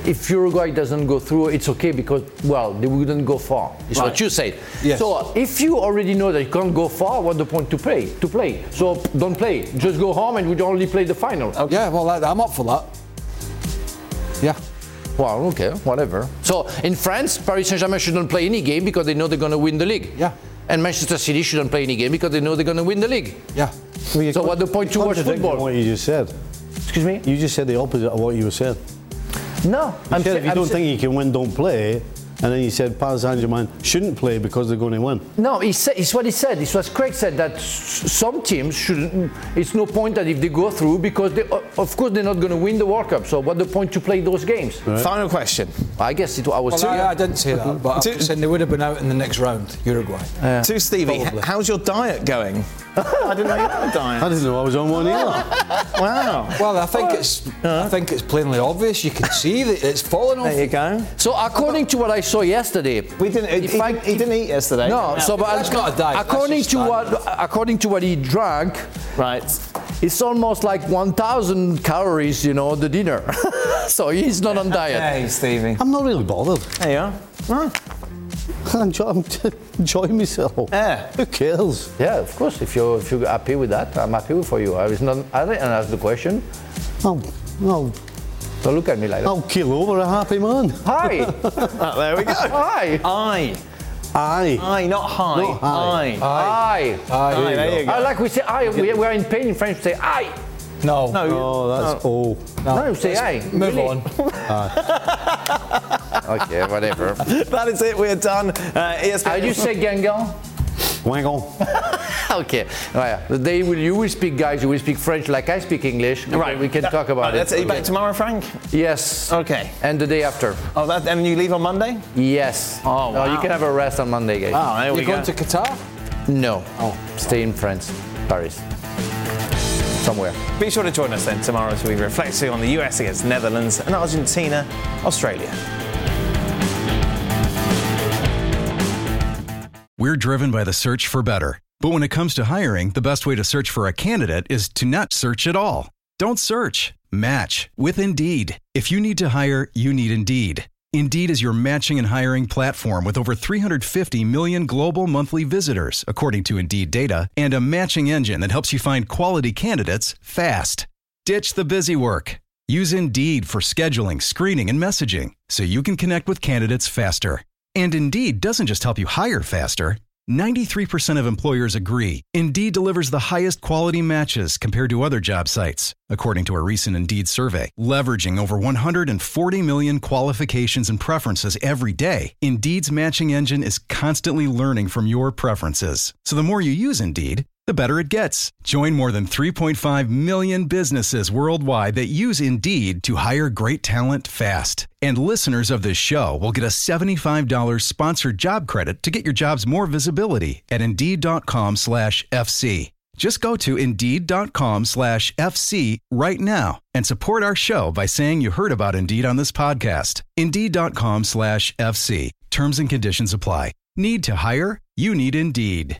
Speaker 7: if Uruguay doesn't go through, it's okay because, well, they wouldn't go far. Is
Speaker 6: Right.
Speaker 7: what you said.
Speaker 6: Yes.
Speaker 7: So if you already know that you can't go far, what's the point to play? To play. So don't play. Just go home and we only play the final.
Speaker 6: Okay. Yeah, well, I'm up for that. Yeah.
Speaker 7: Well, okay, whatever. So in France, Paris Saint-Germain shouldn't play any game because they know they're going to win the league.
Speaker 6: Yeah.
Speaker 7: And Manchester City shouldn't play any game because they know they're going to win the league.
Speaker 6: Yeah.
Speaker 8: Well,
Speaker 7: so what's the point to watch football?
Speaker 8: What you just said.
Speaker 7: Excuse me?
Speaker 8: You just said the opposite of what you were saying.
Speaker 7: No.
Speaker 8: You
Speaker 7: I'm
Speaker 8: said
Speaker 7: sa-
Speaker 8: if you
Speaker 7: I'm
Speaker 8: don't
Speaker 7: sa-
Speaker 8: think you can win, don't play. And then you said Paris Saint-Germain shouldn't play because they're going to win.
Speaker 7: No, he said, it's what he said. It's what Craig said, that s- some teams shouldn't, it's no point that if they go through, because they, of course they're not going to win the World Cup. So what's the point to play those games?
Speaker 6: Right.
Speaker 4: Final question.
Speaker 7: I guess it, I was
Speaker 6: Well, I, I didn't say that, but I'm saying they would have been out in the next round, Uruguay.
Speaker 7: Uh,
Speaker 4: to Stevie, h- how's your diet going? I didn't know you had a diet.
Speaker 8: I didn't know I was on one either.
Speaker 4: Wow.
Speaker 6: Well, I think it's I think it's plainly obvious. You can see that it's falling off.
Speaker 4: There you go.
Speaker 7: So according to what I saw yesterday,
Speaker 4: we didn't.
Speaker 7: If
Speaker 4: he,
Speaker 7: I,
Speaker 4: he didn't eat yesterday.
Speaker 7: No, so but
Speaker 6: That's not a diet, that's
Speaker 7: According
Speaker 6: just
Speaker 7: to
Speaker 6: diet.
Speaker 7: what according to what he drank,
Speaker 4: right,
Speaker 7: it's almost like one thousand calories. You know, the dinner. So he's not on diet.
Speaker 4: Hey, Stevie.
Speaker 8: I'm not really bothered.
Speaker 4: There you are. Right.
Speaker 8: I'm enjoying, enjoying myself.
Speaker 4: Yeah.
Speaker 8: Who cares?
Speaker 7: Yeah, of course. If you're if you're happy with that, I'm happy for you. I was not. I didn't ask the question.
Speaker 8: Oh, no.
Speaker 7: Don't look at me like that.
Speaker 8: I'll kill over a happy man.
Speaker 7: Hi.
Speaker 4: Oh, there we go.
Speaker 7: Hi.
Speaker 4: I.
Speaker 8: Aye.
Speaker 4: Aye, not high.
Speaker 8: Not high.
Speaker 7: Aye.
Speaker 6: Aye,
Speaker 4: Aye, there you go.
Speaker 7: I like we say aye. We, we are in pain in French. We say aye.
Speaker 6: No.
Speaker 4: No.
Speaker 8: Oh, that's oh.
Speaker 7: No, you say aye.
Speaker 6: Move
Speaker 7: Really?
Speaker 6: on.
Speaker 7: Okay, whatever.
Speaker 4: That is it. We're done. Uh, E S P N.
Speaker 7: How do you say Guingamp?
Speaker 8: Wangle.
Speaker 7: Okay. Right. The day will you will speak, guys. You will speak French like I speak English. We
Speaker 4: Right.
Speaker 7: Can, we can
Speaker 4: That-
Speaker 7: talk about
Speaker 4: right,
Speaker 7: it.
Speaker 4: That's it. You back
Speaker 7: Okay.
Speaker 4: tomorrow, Frank?
Speaker 7: Yes.
Speaker 4: Okay.
Speaker 7: And the day after.
Speaker 4: Oh, that, and you leave on Monday?
Speaker 7: Yes.
Speaker 4: Oh,
Speaker 7: No, you
Speaker 4: wow.
Speaker 7: can have a rest on Monday, guys.
Speaker 4: Oh, there we
Speaker 6: You're
Speaker 4: go.
Speaker 6: going to Qatar?
Speaker 7: No.
Speaker 6: Oh.
Speaker 7: Stay in France, Paris, somewhere.
Speaker 4: Be sure to join us then tomorrow as we reflect on the U S against Netherlands and Argentina, Australia.
Speaker 12: We're driven by the search for better. But when it comes to hiring, the best way to search for a candidate is to not search at all. Don't search. Match with Indeed. If you need to hire, you need Indeed. Indeed is your matching and hiring platform with over three hundred fifty million global monthly visitors, according to Indeed data, and a matching engine that helps you find quality candidates fast. Ditch the busy work. Use Indeed for scheduling, screening, and messaging so you can connect with candidates faster. And Indeed doesn't just help you hire faster. ninety-three percent of employers agree Indeed delivers the highest quality matches compared to other job sites, according to a recent Indeed survey. Leveraging over one hundred forty million qualifications and preferences every day, Indeed's matching engine is constantly learning from your preferences. So the more you use Indeed, the better it gets. Join more than three point five million businesses worldwide that use Indeed to hire great talent fast. And listeners of this show will get a seventy-five dollars sponsored job credit to get your jobs more visibility at Indeed.com slash FC. Just go to Indeed.com slash FC right now and support our show by saying you heard about Indeed on this podcast. Indeed.com slash FC. Terms and conditions apply. Need to hire? You need Indeed.